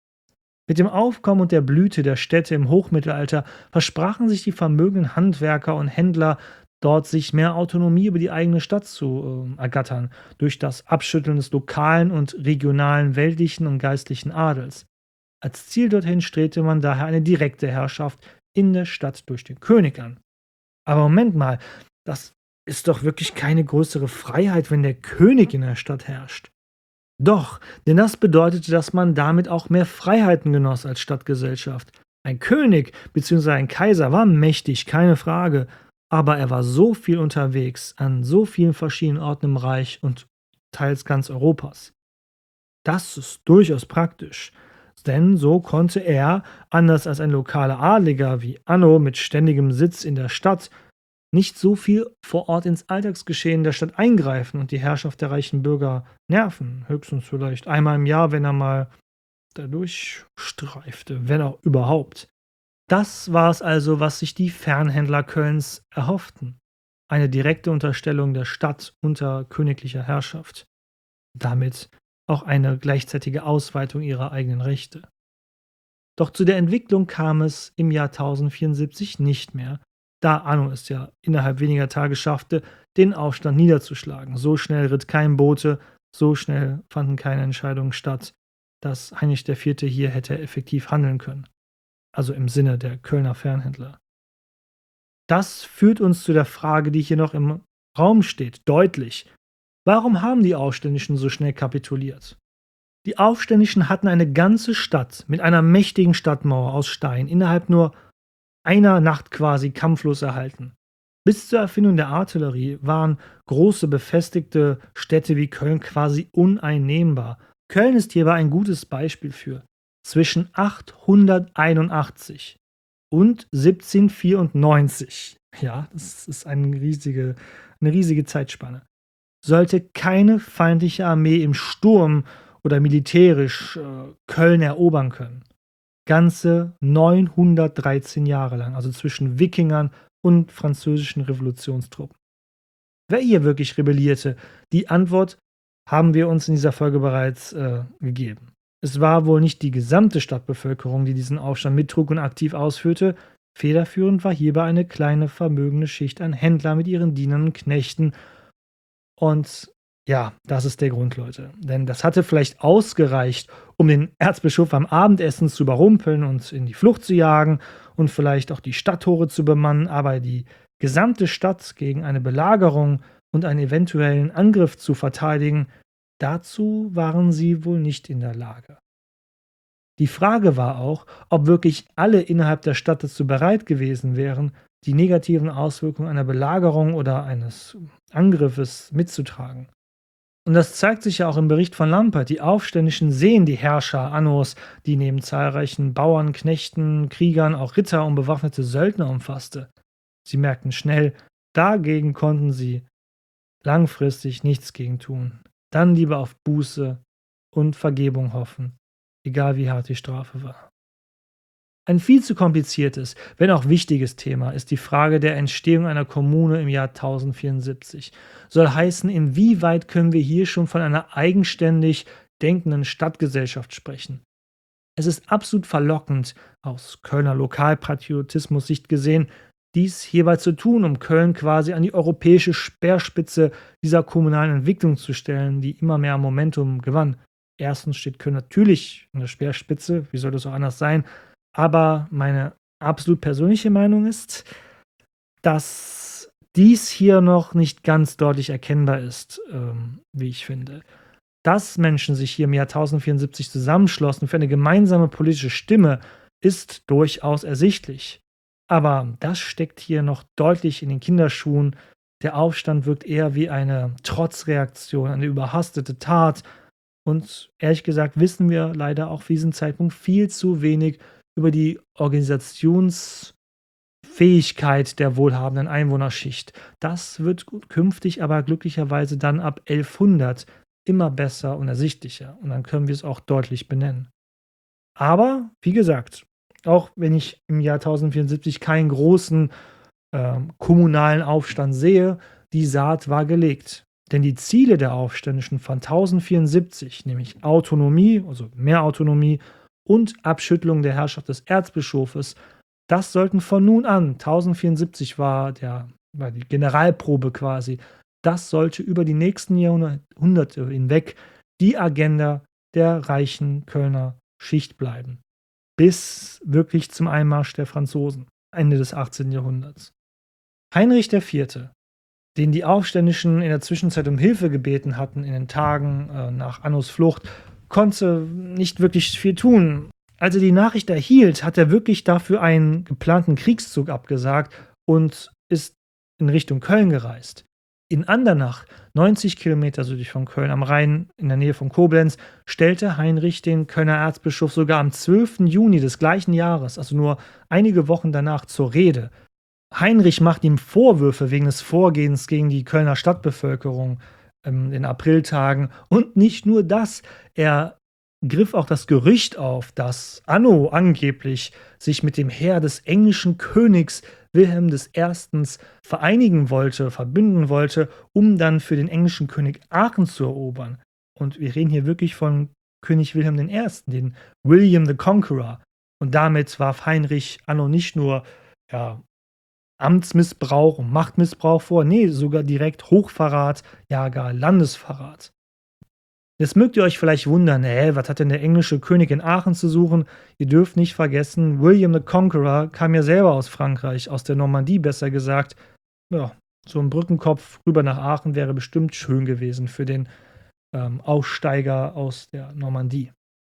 [SPEAKER 1] Mit dem Aufkommen und der Blüte der Städte im Hochmittelalter versprachen sich die vermögenden Handwerker und Händler dort, sich mehr Autonomie über die eigene Stadt zu äh, ergattern, durch das Abschütteln des lokalen und regionalen weltlichen und geistlichen Adels. Als Ziel dorthin strebte man daher eine direkte Herrschaft in der Stadt durch den König an. Aber Moment mal, das ist doch wirklich keine größere Freiheit, wenn der König in der Stadt herrscht. Doch, denn das bedeutete, dass man damit auch mehr Freiheiten genoss als Stadtgesellschaft. Ein König bzw. ein Kaiser war mächtig, keine Frage, aber er war so viel unterwegs, an so vielen verschiedenen Orten im Reich und teils ganz Europas. Das ist durchaus praktisch, denn so konnte er, anders als ein lokaler Adliger wie Anno mit ständigem Sitz in der Stadt, nicht so viel vor Ort ins Alltagsgeschehen der Stadt eingreifen und die Herrschaft der reichen Bürger nerven. Höchstens vielleicht einmal im Jahr, wenn er mal dadurch streifte, wenn auch überhaupt. Das war es also, was sich die Fernhändler Kölns erhofften. Eine direkte Unterstellung der Stadt unter königlicher Herrschaft. Damit auch eine gleichzeitige Ausweitung ihrer eigenen Rechte. Doch zu der Entwicklung kam es im Jahr tausendvierundsiebzig nicht mehr, da Anno es ja innerhalb weniger Tage schaffte, den Aufstand niederzuschlagen. So schnell ritt kein Bote, So schnell fanden keine Entscheidungen statt, dass Heinrich der Vierte hier hätte effektiv handeln können. Also im Sinne der Kölner Fernhändler. Das führt uns zu der Frage, die hier noch im Raum steht, deutlich. Warum haben die Aufständischen so schnell kapituliert? Die Aufständischen hatten eine ganze Stadt mit einer mächtigen Stadtmauer aus Stein innerhalb nur einer Nacht quasi kampflos erhalten. Bis zur Erfindung der Artillerie waren große befestigte Städte wie Köln quasi uneinnehmbar. Köln ist hierbei ein gutes Beispiel für. Zwischen achthunderteinundachtzig und siebzehnhundertvierundneunzig, ja, das ist eine riesige, eine riesige Zeitspanne, sollte keine feindliche Armee im Sturm oder militärisch äh, Köln erobern können. Ganze neunhundertdreizehn Jahre lang, also zwischen Wikingern und französischen Revolutionstruppen. Wer hier wirklich rebellierte? Die Antwort haben wir uns in dieser Folge bereits äh, gegeben. Es war wohl nicht die gesamte Stadtbevölkerung, die diesen Aufstand mittrug und aktiv ausführte. Federführend war hierbei eine kleine vermögende Schicht an Händlern mit ihren Dienern und Knechten. Und ja, das ist der Grund, Leute. Denn das hatte vielleicht ausgereicht, um den Erzbischof am Abendessen zu überrumpeln und in die Flucht zu jagen und vielleicht auch die Stadttore zu bemannen, aber die gesamte Stadt gegen eine Belagerung und einen eventuellen Angriff zu verteidigen, dazu waren sie wohl nicht in der Lage. Die Frage war auch, ob wirklich alle innerhalb der Stadt dazu bereit gewesen wären, die negativen Auswirkungen einer Belagerung oder eines Angriffes mitzutragen. Und das zeigt sich ja auch im Bericht von Lampert. Die Aufständischen sehen die Herrscher Annos, die neben zahlreichen Bauern, Knechten, Kriegern auch Ritter und bewaffnete Söldner umfasste. Sie merkten schnell, dagegen konnten sie langfristig nichts gegen tun. Dann lieber auf Buße und Vergebung hoffen, egal wie hart die Strafe war. Ein viel zu kompliziertes, wenn auch wichtiges Thema ist die Frage der Entstehung einer Kommune im Jahr tausendvierundsiebzig. Soll heißen, inwieweit können wir hier schon von einer eigenständig denkenden Stadtgesellschaft sprechen? Es ist absolut verlockend, aus Kölner Lokalpatriotismus-Sicht gesehen, dies hierbei zu tun, um Köln quasi an die europäische Speerspitze dieser kommunalen Entwicklung zu stellen, die immer mehr Momentum gewann. Erstens steht Köln natürlich an der Speerspitze, wie soll das auch anders sein? Aber meine absolut persönliche Meinung ist, dass dies hier noch nicht ganz deutlich erkennbar ist, ähm, wie ich finde. Dass Menschen sich hier im Jahr tausendvierundsiebzig zusammenschlossen für eine gemeinsame politische Stimme, ist durchaus ersichtlich. Aber das steckt hier noch deutlich in den Kinderschuhen. Der Aufstand wirkt eher wie eine Trotzreaktion, eine überhastete Tat. Und ehrlich gesagt wissen wir leider auch für diesen Zeitpunkt viel zu wenig über die Organisationsfähigkeit der wohlhabenden Einwohnerschicht. Das wird künftig aber glücklicherweise dann ab elfhundert immer besser und ersichtlicher. Und dann können wir es auch deutlich benennen. Aber, wie gesagt, auch wenn ich im Jahr tausendvierundsiebzig keinen großen äh, kommunalen Aufstand sehe, die Saat war gelegt. Denn die Ziele der Aufständischen von tausendvierundsiebzig, nämlich Autonomie, also mehr Autonomie und Abschüttelung der Herrschaft des Erzbischofes, das sollten von nun an, tausendvierundsiebzig war, der, war die Generalprobe quasi, das sollte über die nächsten Jahrhunderte hinweg die Agenda der reichen Kölner Schicht bleiben. Bis wirklich zum Einmarsch der Franzosen, Ende des achtzehnten Jahrhunderts. Heinrich der Vierte, den die Aufständischen in der Zwischenzeit um Hilfe gebeten hatten in den Tagen äh, nach Annos Flucht, konnte nicht wirklich viel tun. Als er die Nachricht erhielt, hat er wirklich dafür einen geplanten Kriegszug abgesagt und ist in Richtung Köln gereist. In Andernach, neunzig Kilometer südlich von Köln am Rhein in der Nähe von Koblenz, stellte Heinrich den Kölner Erzbischof sogar am zwölften Juni des gleichen Jahres, also nur einige Wochen danach, zur Rede. Heinrich macht ihm Vorwürfe wegen des Vorgehens gegen die Kölner Stadtbevölkerung in den Apriltagen. Und nicht nur das, er griff auch das Gerücht auf, dass Anno angeblich sich mit dem Heer des englischen Königs Wilhelm des Ersten vereinigen wollte, verbünden wollte, um dann für den englischen König Aachen zu erobern. Und wir reden hier wirklich von König Wilhelm der Erste., den William the Conqueror. Und damit warf Heinrich Anno nicht nur ja, Amtsmissbrauch und Machtmissbrauch vor, nee, sogar direkt Hochverrat, ja gar Landesverrat. Jetzt mögt ihr euch vielleicht wundern, hä, was hat denn der englische König in Aachen zu suchen? Ihr dürft nicht vergessen, William the Conqueror kam ja selber aus Frankreich, aus der Normandie besser gesagt. Ja, so ein Brückenkopf rüber nach Aachen wäre bestimmt schön gewesen für den ähm, Aussteiger aus der Normandie.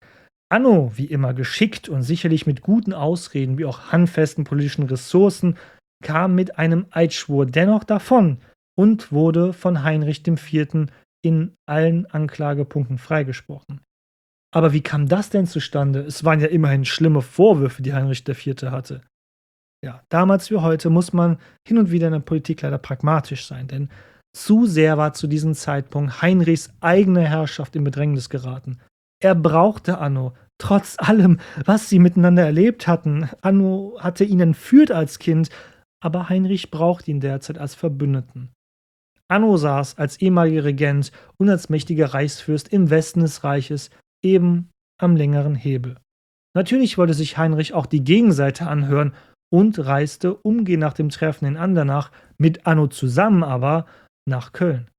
[SPEAKER 1] Anno, wie immer geschickt und sicherlich mit guten Ausreden wie auch handfesten politischen Ressourcen, kam mit einem Eidschwur dennoch davon und wurde von Heinrich der Vierte in allen Anklagepunkten freigesprochen. Aber wie kam das denn zustande? Es waren ja immerhin schlimme Vorwürfe, die Heinrich der Vierte hatte. Ja, damals wie heute muss man hin und wieder in der Politik leider pragmatisch sein, denn zu sehr war zu diesem Zeitpunkt Heinrichs eigene Herrschaft in Bedrängnis geraten. Er brauchte Anno, trotz allem, was sie miteinander erlebt hatten. Anno hatte ihn entführt als Kind, aber Heinrich brauchte ihn derzeit als Verbündeten. Anno saß als ehemaliger Regent und als mächtiger Reichsfürst im Westen des Reiches eben am längeren Hebel. Natürlich wollte sich Heinrich auch die Gegenseite anhören und reiste umgehend nach dem Treffen in Andernach mit Anno zusammen aber nach Köln.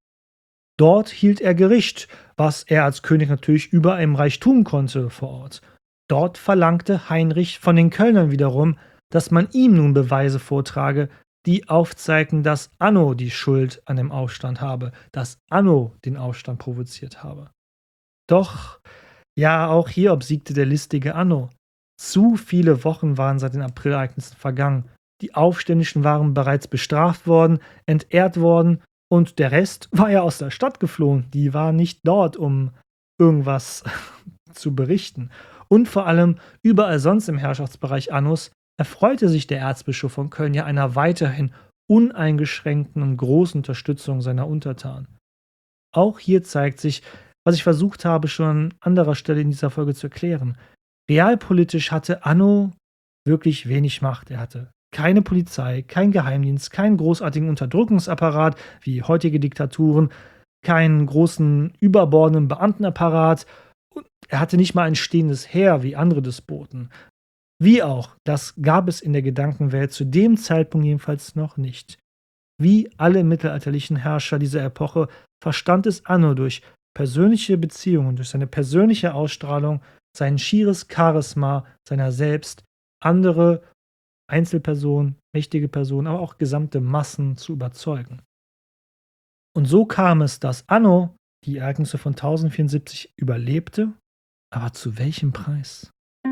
[SPEAKER 1] Dort hielt er Gericht, was er als König natürlich überall im Reich tun konnte vor Ort. Dort verlangte Heinrich von den Kölnern wiederum, dass man ihm nun Beweise vortrage, die aufzeigten, dass Anno die Schuld an dem Aufstand habe, dass Anno den Aufstand provoziert habe. Doch, ja, auch hier obsiegte der listige Anno. Zu viele Wochen waren seit den Aprilereignissen vergangen. Die Aufständischen waren bereits bestraft worden, entehrt worden und der Rest war ja aus der Stadt geflohen. Die war nicht dort, um irgendwas zu berichten. Und vor allem überall sonst im Herrschaftsbereich Annos erfreute sich der Erzbischof von Köln ja einer weiterhin uneingeschränkten und großen Unterstützung seiner Untertanen. Auch hier zeigt sich, was ich versucht habe, schon an anderer Stelle in dieser Folge zu erklären. Realpolitisch hatte Anno wirklich wenig Macht. Er hatte keine Polizei, kein Geheimdienst, keinen großartigen Unterdrückungsapparat wie heutige Diktaturen, keinen großen überbordenden Beamtenapparat. Und er hatte nicht mal ein stehendes Heer wie andere Despoten. Wie auch, das gab es in der Gedankenwelt zu dem Zeitpunkt jedenfalls noch nicht. Wie alle mittelalterlichen Herrscher dieser Epoche verstand es Anno durch persönliche Beziehungen, durch seine persönliche Ausstrahlung, sein schieres Charisma seiner selbst, andere Einzelpersonen, mächtige Personen, aber auch gesamte Massen zu überzeugen. Und so kam es, dass Anno die Ereignisse von tausendvierundsiebzig überlebte, aber zu welchem Preis?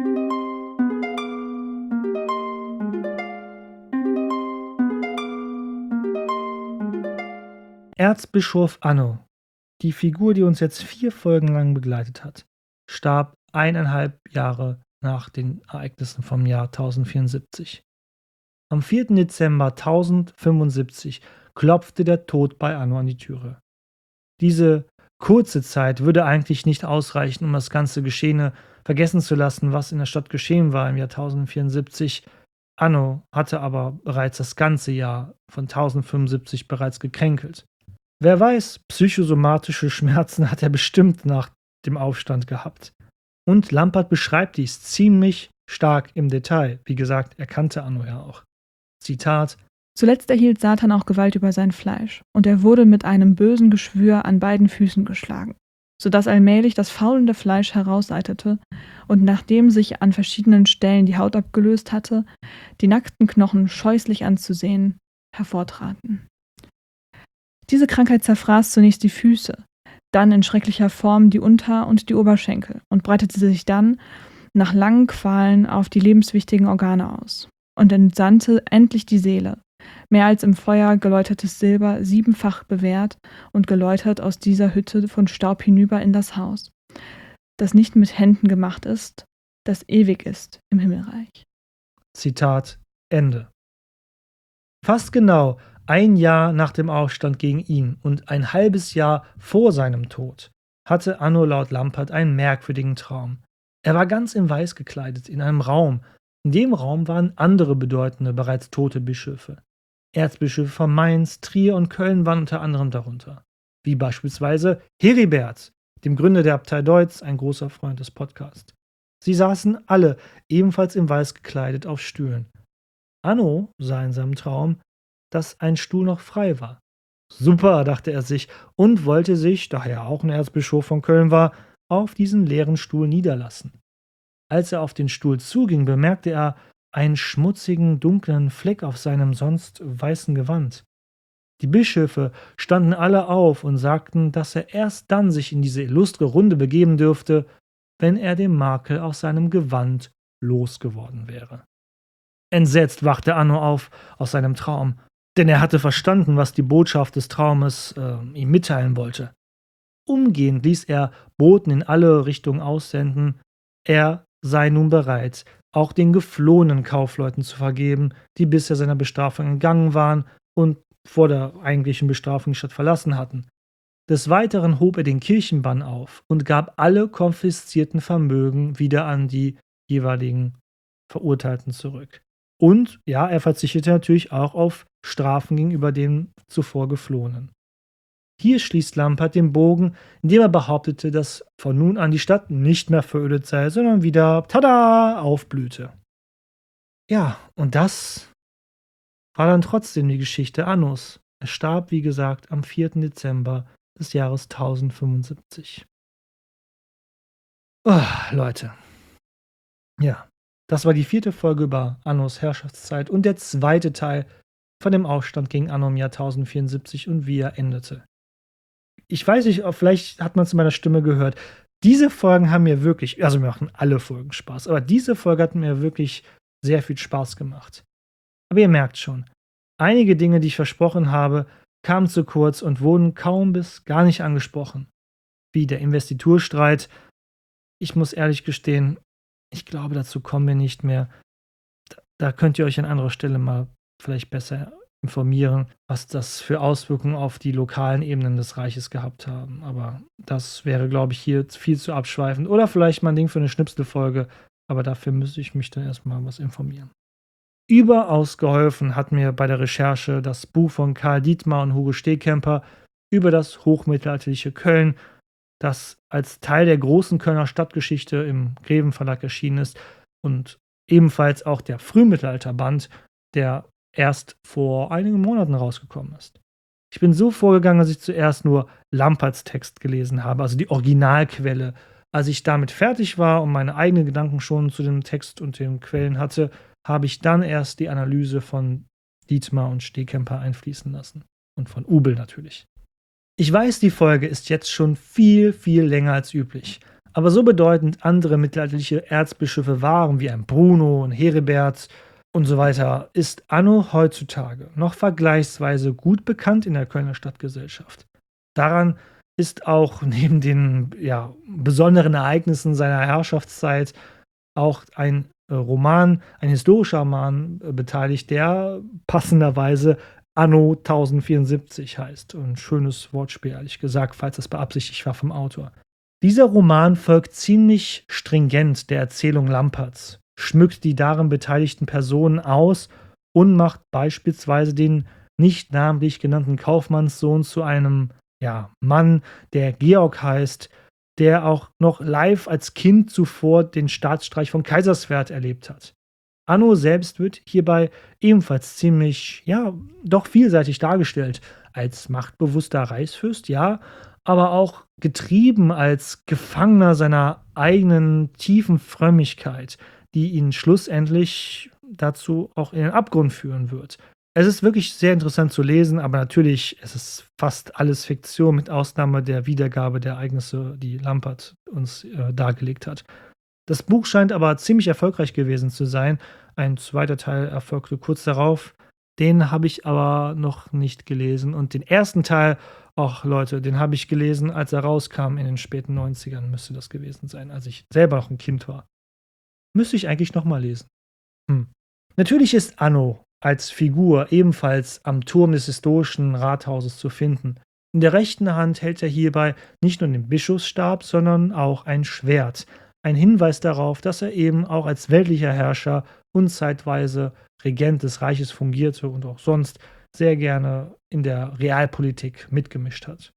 [SPEAKER 1] Erzbischof Anno, die Figur, die uns jetzt vier Folgen lang begleitet hat, starb eineinhalb Jahre nach den Ereignissen vom Jahr tausendvierundsiebzig. Am vierten Dezember tausendfünfundsiebzig klopfte der Tod bei Anno an die Türe. Diese kurze Zeit würde eigentlich nicht ausreichen, um das ganze Geschehene vergessen zu lassen, was in der Stadt geschehen war im Jahr tausendvierundsiebzig. Anno hatte aber bereits das ganze Jahr von tausendfünfundsiebzig bereits gekränkelt. Wer weiß, psychosomatische Schmerzen hat er bestimmt nach dem Aufstand gehabt. Und Lampert beschreibt dies ziemlich stark im Detail. Wie gesagt, er kannte Anno ja auch. Zitat:
[SPEAKER 2] Zuletzt erhielt Satan auch Gewalt über sein Fleisch, und er wurde mit einem bösen Geschwür an beiden Füßen geschlagen, so dass allmählich das faulende Fleisch herausseitete und nachdem sich an verschiedenen Stellen die Haut abgelöst hatte, die nackten Knochen scheußlich anzusehen hervortraten. Diese Krankheit zerfraß zunächst die Füße, dann in schrecklicher Form die Unter- und die Oberschenkel und breitete sich dann nach langen Qualen auf die lebenswichtigen Organe aus und entsandte endlich die Seele, mehr als im Feuer geläutertes Silber siebenfach bewährt und geläutert aus dieser Hütte von Staub hinüber in das Haus, das nicht mit Händen gemacht ist, das ewig ist im Himmelreich.
[SPEAKER 1] Zitat Ende. Fast genau ein Jahr nach dem Aufstand gegen ihn und ein halbes Jahr vor seinem Tod hatte Anno laut Lampert einen merkwürdigen Traum. Er war ganz in Weiß gekleidet in einem Raum. In dem Raum waren andere bedeutende, bereits tote Bischöfe. Erzbischöfe von Mainz, Trier und Köln waren unter anderem darunter. Wie beispielsweise Heribert, dem Gründer der Abtei Deutz, ein großer Freund des Podcasts. Sie saßen alle ebenfalls in Weiß gekleidet auf Stühlen. Anno sah in seinem Traum, dass ein Stuhl noch frei war. Super, dachte er sich und wollte sich, da er auch ein Erzbischof von Köln war, auf diesen leeren Stuhl niederlassen. Als er auf den Stuhl zuging, bemerkte er einen schmutzigen, dunklen Fleck auf seinem sonst weißen Gewand. Die Bischöfe standen alle auf und sagten, dass er erst dann sich in diese illustre Runde begeben dürfte, wenn er den Makel auf seinem Gewand losgeworden wäre. Entsetzt wachte Anno auf aus seinem Traum, denn er hatte verstanden, was die Botschaft des Traumes äh, ihm mitteilen wollte. Umgehend ließ er Boten in alle Richtungen aussenden, er sei nun bereit, auch den geflohenen Kaufleuten zu vergeben, die bisher seiner Bestrafung entgangen waren und vor der eigentlichen Bestrafung die Stadt verlassen hatten. Des Weiteren hob er den Kirchenbann auf und gab alle konfiszierten Vermögen wieder an die jeweiligen Verurteilten zurück. Und ja, er verzichtete natürlich auch auf Strafen gegenüber den zuvor Geflohenen. Hier schließt Lampert den Bogen, indem er behauptete, dass von nun an die Stadt nicht mehr verödet sei, sondern wieder, tada, aufblühte. Ja, und das war dann trotzdem die Geschichte Annos. Er starb, wie gesagt, am vierten Dezember des Jahres tausendfünfundsiebzig. Oh, Leute. Ja, das war die vierte Folge über Annos Herrschaftszeit und der zweite Teil von dem Aufstand gegen Anno im Jahr tausendvierundsiebzig und wie er endete. Ich weiß nicht, vielleicht hat man es in meiner Stimme gehört. Diese Folgen haben mir wirklich, also mir machen alle Folgen Spaß, aber diese Folge hat mir wirklich sehr viel Spaß gemacht. Aber ihr merkt schon, einige Dinge, die ich versprochen habe, kamen zu kurz und wurden kaum bis gar nicht angesprochen. Wie der Investiturstreit. Ich muss ehrlich gestehen, ich glaube, dazu kommen wir nicht mehr. Da, da könnt ihr euch an anderer Stelle mal vielleicht besser informieren, was das für Auswirkungen auf die lokalen Ebenen des Reiches gehabt haben. Aber das wäre, glaube ich, hier viel zu abschweifend. Oder vielleicht mal ein Ding für eine Schnipselfolge. Aber dafür müsste ich mich dann erstmal was informieren. Überaus geholfen hat mir bei der Recherche das Buch von Karl Dietmar und Hugo Stehkemper über das hochmittelalterliche Köln, das als Teil der großen Kölner Stadtgeschichte im Greven Verlag erschienen ist und ebenfalls auch der Frühmittelalterband, der erst vor einigen Monaten rausgekommen ist. Ich bin so vorgegangen, dass ich zuerst nur Lamperts Text gelesen habe, also die Originalquelle. Als ich damit fertig war und meine eigenen Gedanken schon zu dem Text und den Quellen hatte, habe ich dann erst die Analyse von Dietmar und Stehkemper einfließen lassen. Und von Ubel natürlich. Ich weiß, die Folge ist jetzt schon viel, viel länger als üblich. Aber so bedeutend andere mittelalterliche Erzbischöfe waren, wie ein Bruno und Heribert und so weiter, ist Anno heutzutage noch vergleichsweise gut bekannt in der Kölner Stadtgesellschaft. Daran ist auch neben den ja, besonderen Ereignissen seiner Herrschaftszeit auch ein äh, Roman, ein historischer Roman äh, beteiligt, der passenderweise Anno tausendvierundsiebzig heißt. Ein schönes Wortspiel, ehrlich gesagt, falls das beabsichtigt war vom Autor. Dieser Roman folgt ziemlich stringent der Erzählung Lamperts, schmückt die darin beteiligten Personen aus und macht beispielsweise den nicht namentlich genannten Kaufmannssohn zu einem ja, Mann, der Georg heißt, der auch noch live als Kind zuvor den Staatsstreich von Kaiserswerth erlebt hat. Anno selbst wird hierbei ebenfalls ziemlich, ja, doch vielseitig dargestellt. Als machtbewusster Reichsfürst, ja, aber auch getrieben als Gefangener seiner eigenen tiefen Frömmigkeit, die ihn schlussendlich dazu auch in den Abgrund führen wird. Es ist wirklich sehr interessant zu lesen, aber natürlich es ist es fast alles Fiktion, mit Ausnahme der Wiedergabe der Ereignisse, die Lampert uns äh, dargelegt hat. Das Buch scheint aber ziemlich erfolgreich gewesen zu sein. Ein zweiter Teil erfolgte kurz darauf. Den habe ich aber noch nicht gelesen. Und den ersten Teil, ach Leute, den habe ich gelesen, als er rauskam in den späten neunzigern, müsste das gewesen sein, als ich selber noch ein Kind war. Müsste ich eigentlich nochmal lesen. Hm. Natürlich ist Anno als Figur ebenfalls am Turm des historischen Rathauses zu finden. In der rechten Hand hält er hierbei nicht nur den Bischofsstab, sondern auch ein Schwert. Ein Hinweis darauf, dass er eben auch als weltlicher Herrscher und zeitweise Regent des Reiches fungierte und auch sonst sehr gerne in der Realpolitik mitgemischt hat.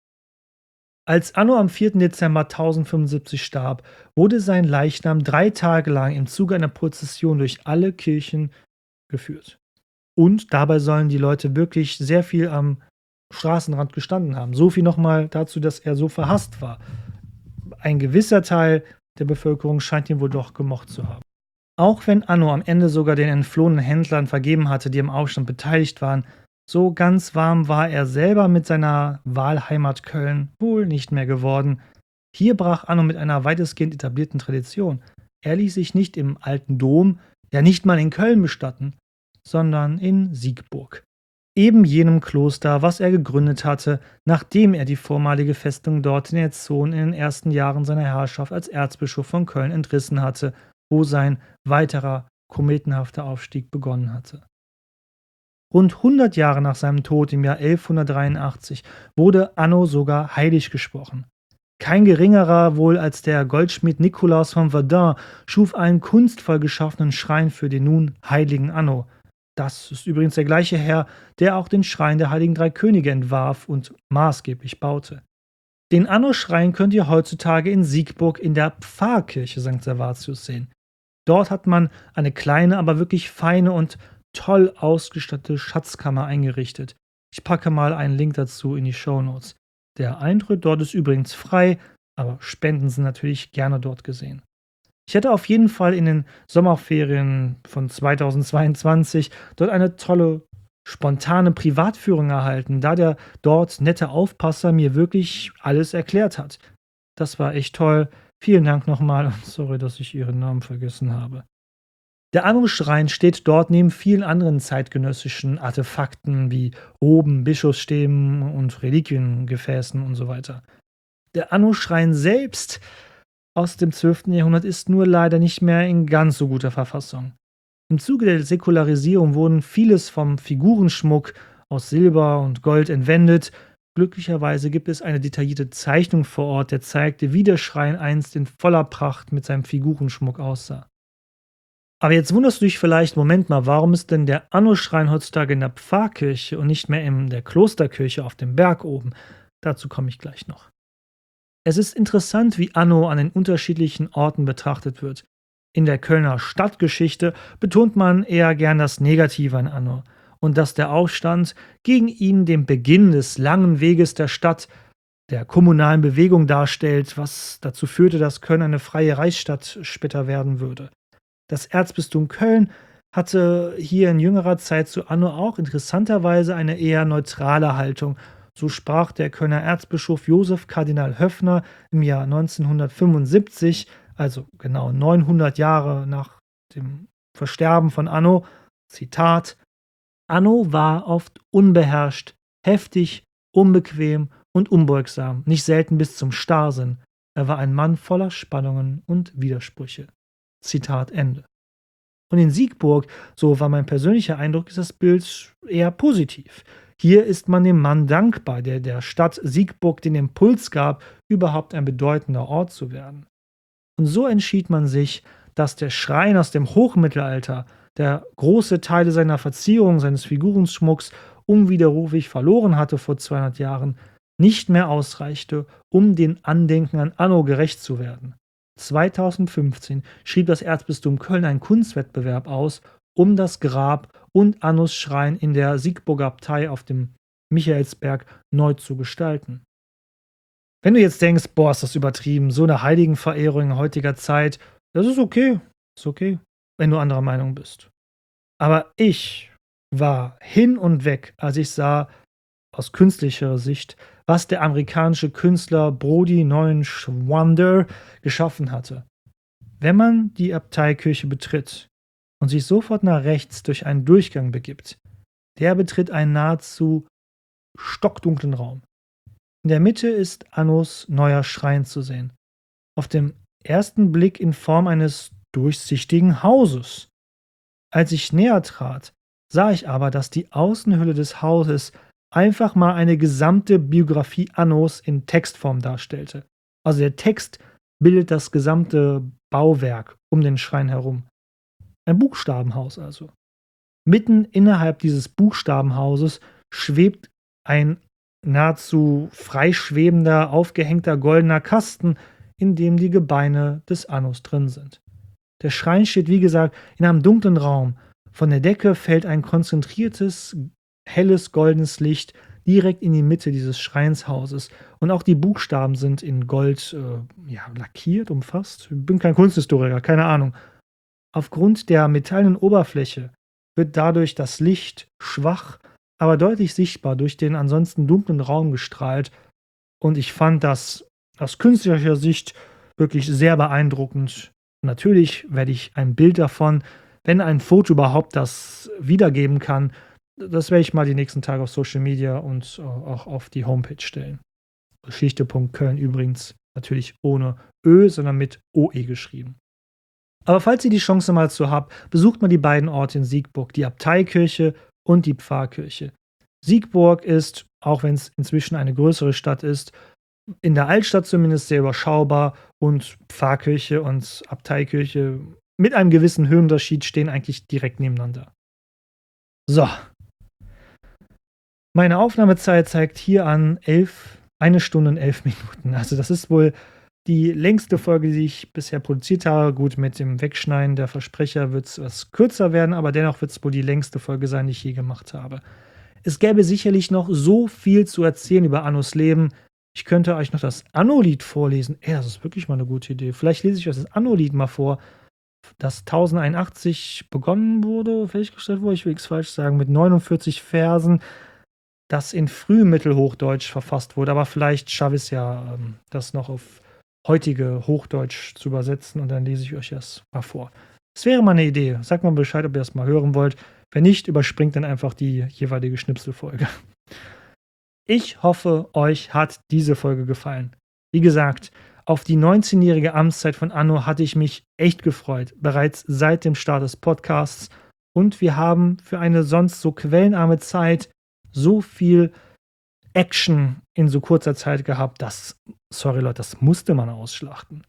[SPEAKER 1] Als Anno am vierten Dezember tausendfünfundsiebzig starb, wurde sein Leichnam drei Tage lang im Zuge einer Prozession durch alle Kirchen geführt. Und dabei sollen die Leute wirklich sehr viel am Straßenrand gestanden haben. So viel nochmal dazu, dass er so verhasst war. Ein gewisser Teil der Bevölkerung scheint ihn wohl doch gemocht zu haben. Auch wenn Anno am Ende sogar den entflohenen Händlern vergeben hatte, die am Aufstand beteiligt waren, so ganz warm war er selber mit seiner Wahlheimat Köln wohl nicht mehr geworden. Hier brach Anno mit einer weitestgehend etablierten Tradition. Er ließ sich nicht im alten Dom, ja nicht mal in Köln bestatten, sondern in Siegburg. Eben jenem Kloster, was er gegründet hatte, nachdem er die vormalige Festung dort den Erzogen in den ersten Jahren seiner Herrschaft als Erzbischof von Köln entrissen hatte, wo sein weiterer kometenhafter Aufstieg begonnen hatte. Rund hundert Jahre nach seinem Tod im Jahr elfhundertdreiundachtzig wurde Anno sogar heilig gesprochen. Kein geringerer wohl als der Goldschmied Nikolaus von Verdun schuf einen kunstvoll geschaffenen Schrein für den nun heiligen Anno. Das ist übrigens der gleiche Herr, der auch den Schrein der Heiligen Drei Könige entwarf und maßgeblich baute. Den Anno-Schrein könnt ihr heutzutage in Siegburg in der Pfarrkirche Sankt Servatius sehen. Dort hat man eine kleine, aber wirklich feine und toll ausgestattete Schatzkammer eingerichtet. Ich packe mal einen Link dazu in die Shownotes. Der Eintritt dort ist übrigens frei, aber Spenden sind natürlich gerne dort gesehen. Ich hätte auf jeden Fall in den Sommerferien von zweitausendzweiundzwanzig dort eine tolle, spontane Privatführung erhalten, da der dort nette Aufpasser mir wirklich alles erklärt hat. Das war echt toll. Vielen Dank nochmal und sorry, dass ich Ihren Namen vergessen habe. Der Anno-Schrein steht dort neben vielen anderen zeitgenössischen Artefakten wie Roben, Bischofsstäben und Reliquiengefäßen und so weiter. Der Anno-Schrein selbst aus dem zwölften Jahrhundert ist nur leider nicht mehr in ganz so guter Verfassung. Im Zuge der Säkularisierung wurden vieles vom Figurenschmuck aus Silber und Gold entwendet. Glücklicherweise gibt es eine detaillierte Zeichnung vor Ort, der zeigte, wie der Schrein einst in voller Pracht mit seinem Figurenschmuck aussah. Aber jetzt wunderst du dich vielleicht, Moment mal, warum ist denn der Anno-Schrein heutzutage in der Pfarrkirche und nicht mehr in der Klosterkirche auf dem Berg oben? Dazu komme ich gleich noch. Es ist interessant, wie Anno an den unterschiedlichen Orten betrachtet wird. In der Kölner Stadtgeschichte betont man eher gern das Negative an Anno und dass der Aufstand gegen ihn den Beginn des langen Weges der Stadt, der kommunalen Bewegung darstellt, was dazu führte, dass Köln eine freie Reichsstadt später werden würde. Das Erzbistum Köln hatte hier in jüngerer Zeit zu Anno auch interessanterweise eine eher neutrale Haltung. So sprach der Kölner Erzbischof Josef Kardinal Höffner im Jahr neunzehnhundertfünfundsiebzig, also genau neunhundert Jahre nach dem Versterben von Anno, Zitat: Anno war oft unbeherrscht, heftig, unbequem und unbeugsam, nicht selten bis zum Starrsinn. Er war ein Mann voller Spannungen und Widersprüche. Zitat Ende. Und in Siegburg, so war mein persönlicher Eindruck, ist das Bild eher positiv. Hier ist man dem Mann dankbar, der der Stadt Siegburg den Impuls gab, überhaupt ein bedeutender Ort zu werden. Und so entschied man sich, dass der Schrein aus dem Hochmittelalter, der große Teile seiner Verzierung, seines Figurenschmucks unwiderruflich verloren hatte vor zweihundert Jahren, nicht mehr ausreichte, um den Andenken an Anno gerecht zu werden. zweitausendfünfzehn schrieb das Erzbistum Köln einen Kunstwettbewerb aus, um das Grab und Annos Schrein in der Siegburger Abtei auf dem Michaelsberg neu zu gestalten. Wenn du jetzt denkst, boah, ist das übertrieben, so eine Heiligenverehrung in heutiger Zeit, das ist okay, ist okay, wenn du anderer Meinung bist. Aber ich war hin und weg, als ich sah, aus künstlicher Sicht, was der amerikanische Künstler Brody Neuenschwander geschaffen hatte. Wenn man die Abteikirche betritt und sich sofort nach rechts durch einen Durchgang begibt, der betritt einen nahezu stockdunklen Raum. In der Mitte ist Annos neuer Schrein zu sehen. Auf dem ersten Blick in Form eines durchsichtigen Hauses. Als ich näher trat, sah ich aber, dass die Außenhülle des Hauses einfach mal eine gesamte Biografie Annos in Textform darstellte. Also der Text bildet das gesamte Bauwerk um den Schrein herum. Ein Buchstabenhaus also. Mitten innerhalb dieses Buchstabenhauses schwebt ein nahezu freischwebender, aufgehängter goldener Kasten, in dem die Gebeine des Annos drin sind. Der Schrein steht, wie gesagt, in einem dunklen Raum. Von der Decke fällt ein konzentriertes, helles, goldenes Licht. direkt in die Mitte dieses Schreinshauses. Und auch die Buchstaben sind in Gold äh, ja, lackiert, umfasst. Ich bin kein Kunsthistoriker, keine Ahnung. Aufgrund der metallenen Oberfläche wird dadurch das Licht schwach, aber deutlich sichtbar durch den ansonsten dunklen Raum gestrahlt. Und ich fand das aus künstlerischer Sicht wirklich sehr beeindruckend. Natürlich werde ich ein Bild davon, wenn ein Foto überhaupt das wiedergeben kann, das werde ich mal die nächsten Tage auf Social Media und auch auf die Homepage stellen. Geschichte Punkt Köln übrigens natürlich ohne Ö, sondern mit O E geschrieben. Aber falls ihr die Chance mal zu habt, besucht mal die beiden Orte in Siegburg, die Abteikirche und die Pfarrkirche. Siegburg ist, auch wenn es inzwischen eine größere Stadt ist, in der Altstadt zumindest sehr überschaubar und Pfarrkirche und Abteikirche mit einem gewissen Höhenunterschied stehen eigentlich direkt nebeneinander. So. Meine Aufnahmezeit zeigt hier an elf, eine Stunde und elf Minuten. Also das ist wohl die längste Folge, die ich bisher produziert habe. Gut, mit dem Wegschneiden der Versprecher wird es etwas kürzer werden, aber dennoch wird es wohl die längste Folge sein, die ich je gemacht habe. Es gäbe sicherlich noch so viel zu erzählen über Annos Leben. Ich könnte euch noch das Anno-Lied vorlesen. Ey, das ist wirklich mal eine gute Idee. Vielleicht lese ich euch das Anno-Lied mal vor, das tausendeinundachtzig begonnen wurde, fertiggestellt wurde, ich will nichts falsch sagen, mit neunundvierzig Versen, das in Frühmittelhochdeutsch verfasst wurde. Aber vielleicht schaffe ich es ja, das noch auf heutige Hochdeutsch zu übersetzen und dann lese ich euch das mal vor. Das wäre mal eine Idee. Sagt mal Bescheid, ob ihr das mal hören wollt. Wenn nicht, überspringt dann einfach die jeweilige Schnipselfolge. Ich hoffe, euch hat diese Folge gefallen. Wie gesagt, auf die neunzehnjährige Amtszeit von Anno hatte ich mich echt gefreut, bereits seit dem Start des Podcasts. Und wir haben für eine sonst so quellenarme Zeit so viel Action in so kurzer Zeit gehabt, dass, sorry Leute, das musste man ausschlachten.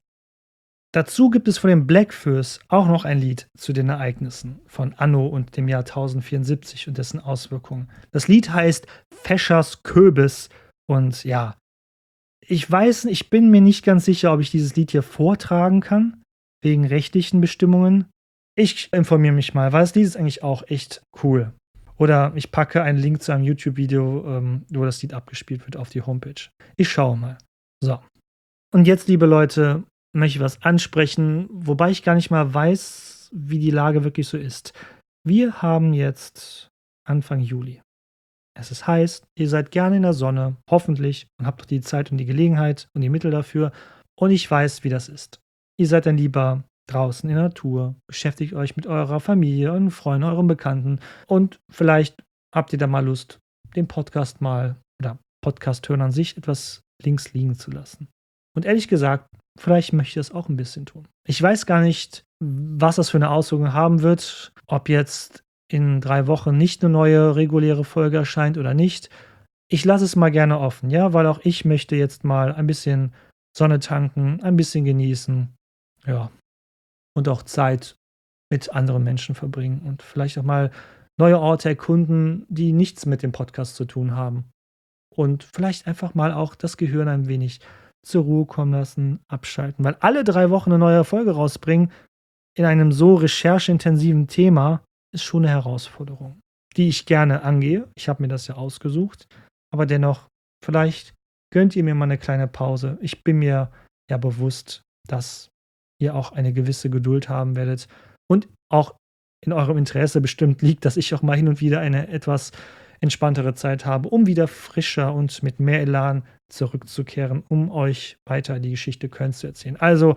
[SPEAKER 1] Dazu gibt es von den Blackfoes auch noch ein Lied zu den Ereignissen von Anno und dem Jahr tausendvierundsiebzig und dessen Auswirkungen. Das Lied heißt Feschers Köbis und ja, ich weiß, ich bin mir nicht ganz sicher, ob ich dieses Lied hier vortragen kann, wegen rechtlichen Bestimmungen. Ich informiere mich mal, weil das Lied ist eigentlich auch echt cool. Oder ich packe einen Link zu einem YouTube-Video, ähm, wo das Lied abgespielt wird, auf die Homepage. Ich schaue mal. So. Und jetzt, liebe Leute, möchte ich was ansprechen, wobei ich gar nicht mal weiß, wie die Lage wirklich so ist. Wir haben jetzt Anfang Juli. Es ist heiß, ihr seid gerne in der Sonne, hoffentlich, und habt doch die Zeit und die Gelegenheit und die Mittel dafür. Und ich weiß, wie das ist. Ihr seid dann lieber draußen in der Natur, beschäftigt euch mit eurer Familie, euren Freunden, euren Bekannten und vielleicht habt ihr da mal Lust, den Podcast mal oder Podcast hören an sich etwas links liegen zu lassen. Und ehrlich gesagt, vielleicht möchte ich das auch ein bisschen tun. Ich weiß gar nicht, was das für eine Auswirkung haben wird, ob jetzt in drei Wochen nicht eine neue reguläre Folge erscheint oder nicht. Ich lasse es mal gerne offen, ja, weil auch ich möchte jetzt mal ein bisschen Sonne tanken, ein bisschen genießen, ja, und auch Zeit mit anderen Menschen verbringen und vielleicht auch mal neue Orte erkunden, die nichts mit dem Podcast zu tun haben. Und vielleicht einfach mal auch das Gehirn ein wenig zur Ruhe kommen lassen, abschalten. Weil alle drei Wochen eine neue Folge rausbringen in einem so rechercheintensiven Thema ist schon eine Herausforderung, die ich gerne angehe. Ich habe mir das ja ausgesucht. Aber dennoch, vielleicht gönnt ihr mir mal eine kleine Pause. Ich bin mir ja bewusst, dass ihr auch eine gewisse Geduld haben werdet und auch in eurem Interesse bestimmt liegt, dass ich auch mal hin und wieder eine etwas entspanntere Zeit habe, um wieder frischer und mit mehr Elan zurückzukehren, um euch weiter die Geschichte Köln zu erzählen. Also,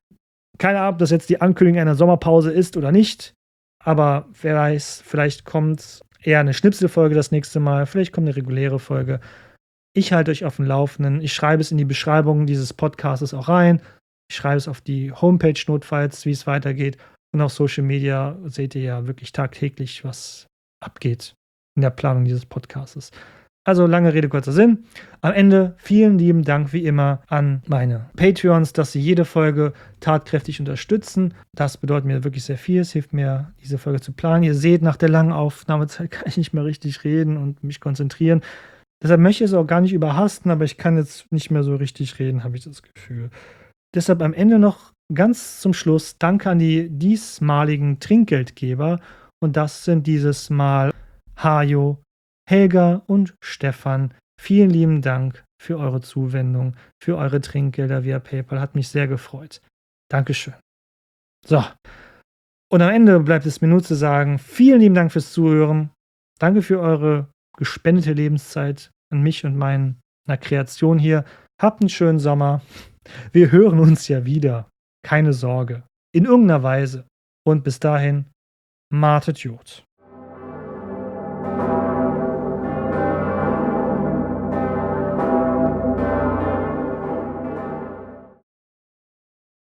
[SPEAKER 1] keine Ahnung, ob das jetzt die Ankündigung einer Sommerpause ist oder nicht, aber wer weiß, vielleicht kommt eher eine Schnipselfolge das nächste Mal, vielleicht kommt eine reguläre Folge. Ich halte euch auf dem Laufenden. Ich schreibe es in die Beschreibung dieses Podcasts auch rein. Ich schreibe es auf die Homepage notfalls, wie es weitergeht. Und auf Social Media seht ihr ja wirklich tagtäglich, was abgeht in der Planung dieses Podcasts. Also lange Rede, kurzer Sinn. Am Ende vielen lieben Dank wie immer an meine Patreons, dass sie jede Folge tatkräftig unterstützen. Das bedeutet mir wirklich sehr viel. Es hilft mir, diese Folge zu planen. Ihr seht, nach der langen Aufnahmezeit kann ich nicht mehr richtig reden und mich konzentrieren. Deshalb möchte ich es auch gar nicht überhasten, aber ich kann jetzt nicht mehr so richtig reden, habe ich das Gefühl. Deshalb am Ende noch ganz zum Schluss Danke an die diesmaligen Trinkgeldgeber. Und das sind dieses Mal Hajo, Helga und Stefan, vielen lieben Dank für eure Zuwendung, für eure Trinkgelder via PayPal. Hat mich sehr gefreut. Dankeschön. So. Und am Ende bleibt es mir nur zu sagen, vielen lieben Dank fürs Zuhören. Danke für eure gespendete Lebenszeit an mich und meiner Kreation hier. Habt einen schönen Sommer. Wir hören uns ja wieder. Keine Sorge. In irgendeiner Weise. Und bis dahin, Martet Jod.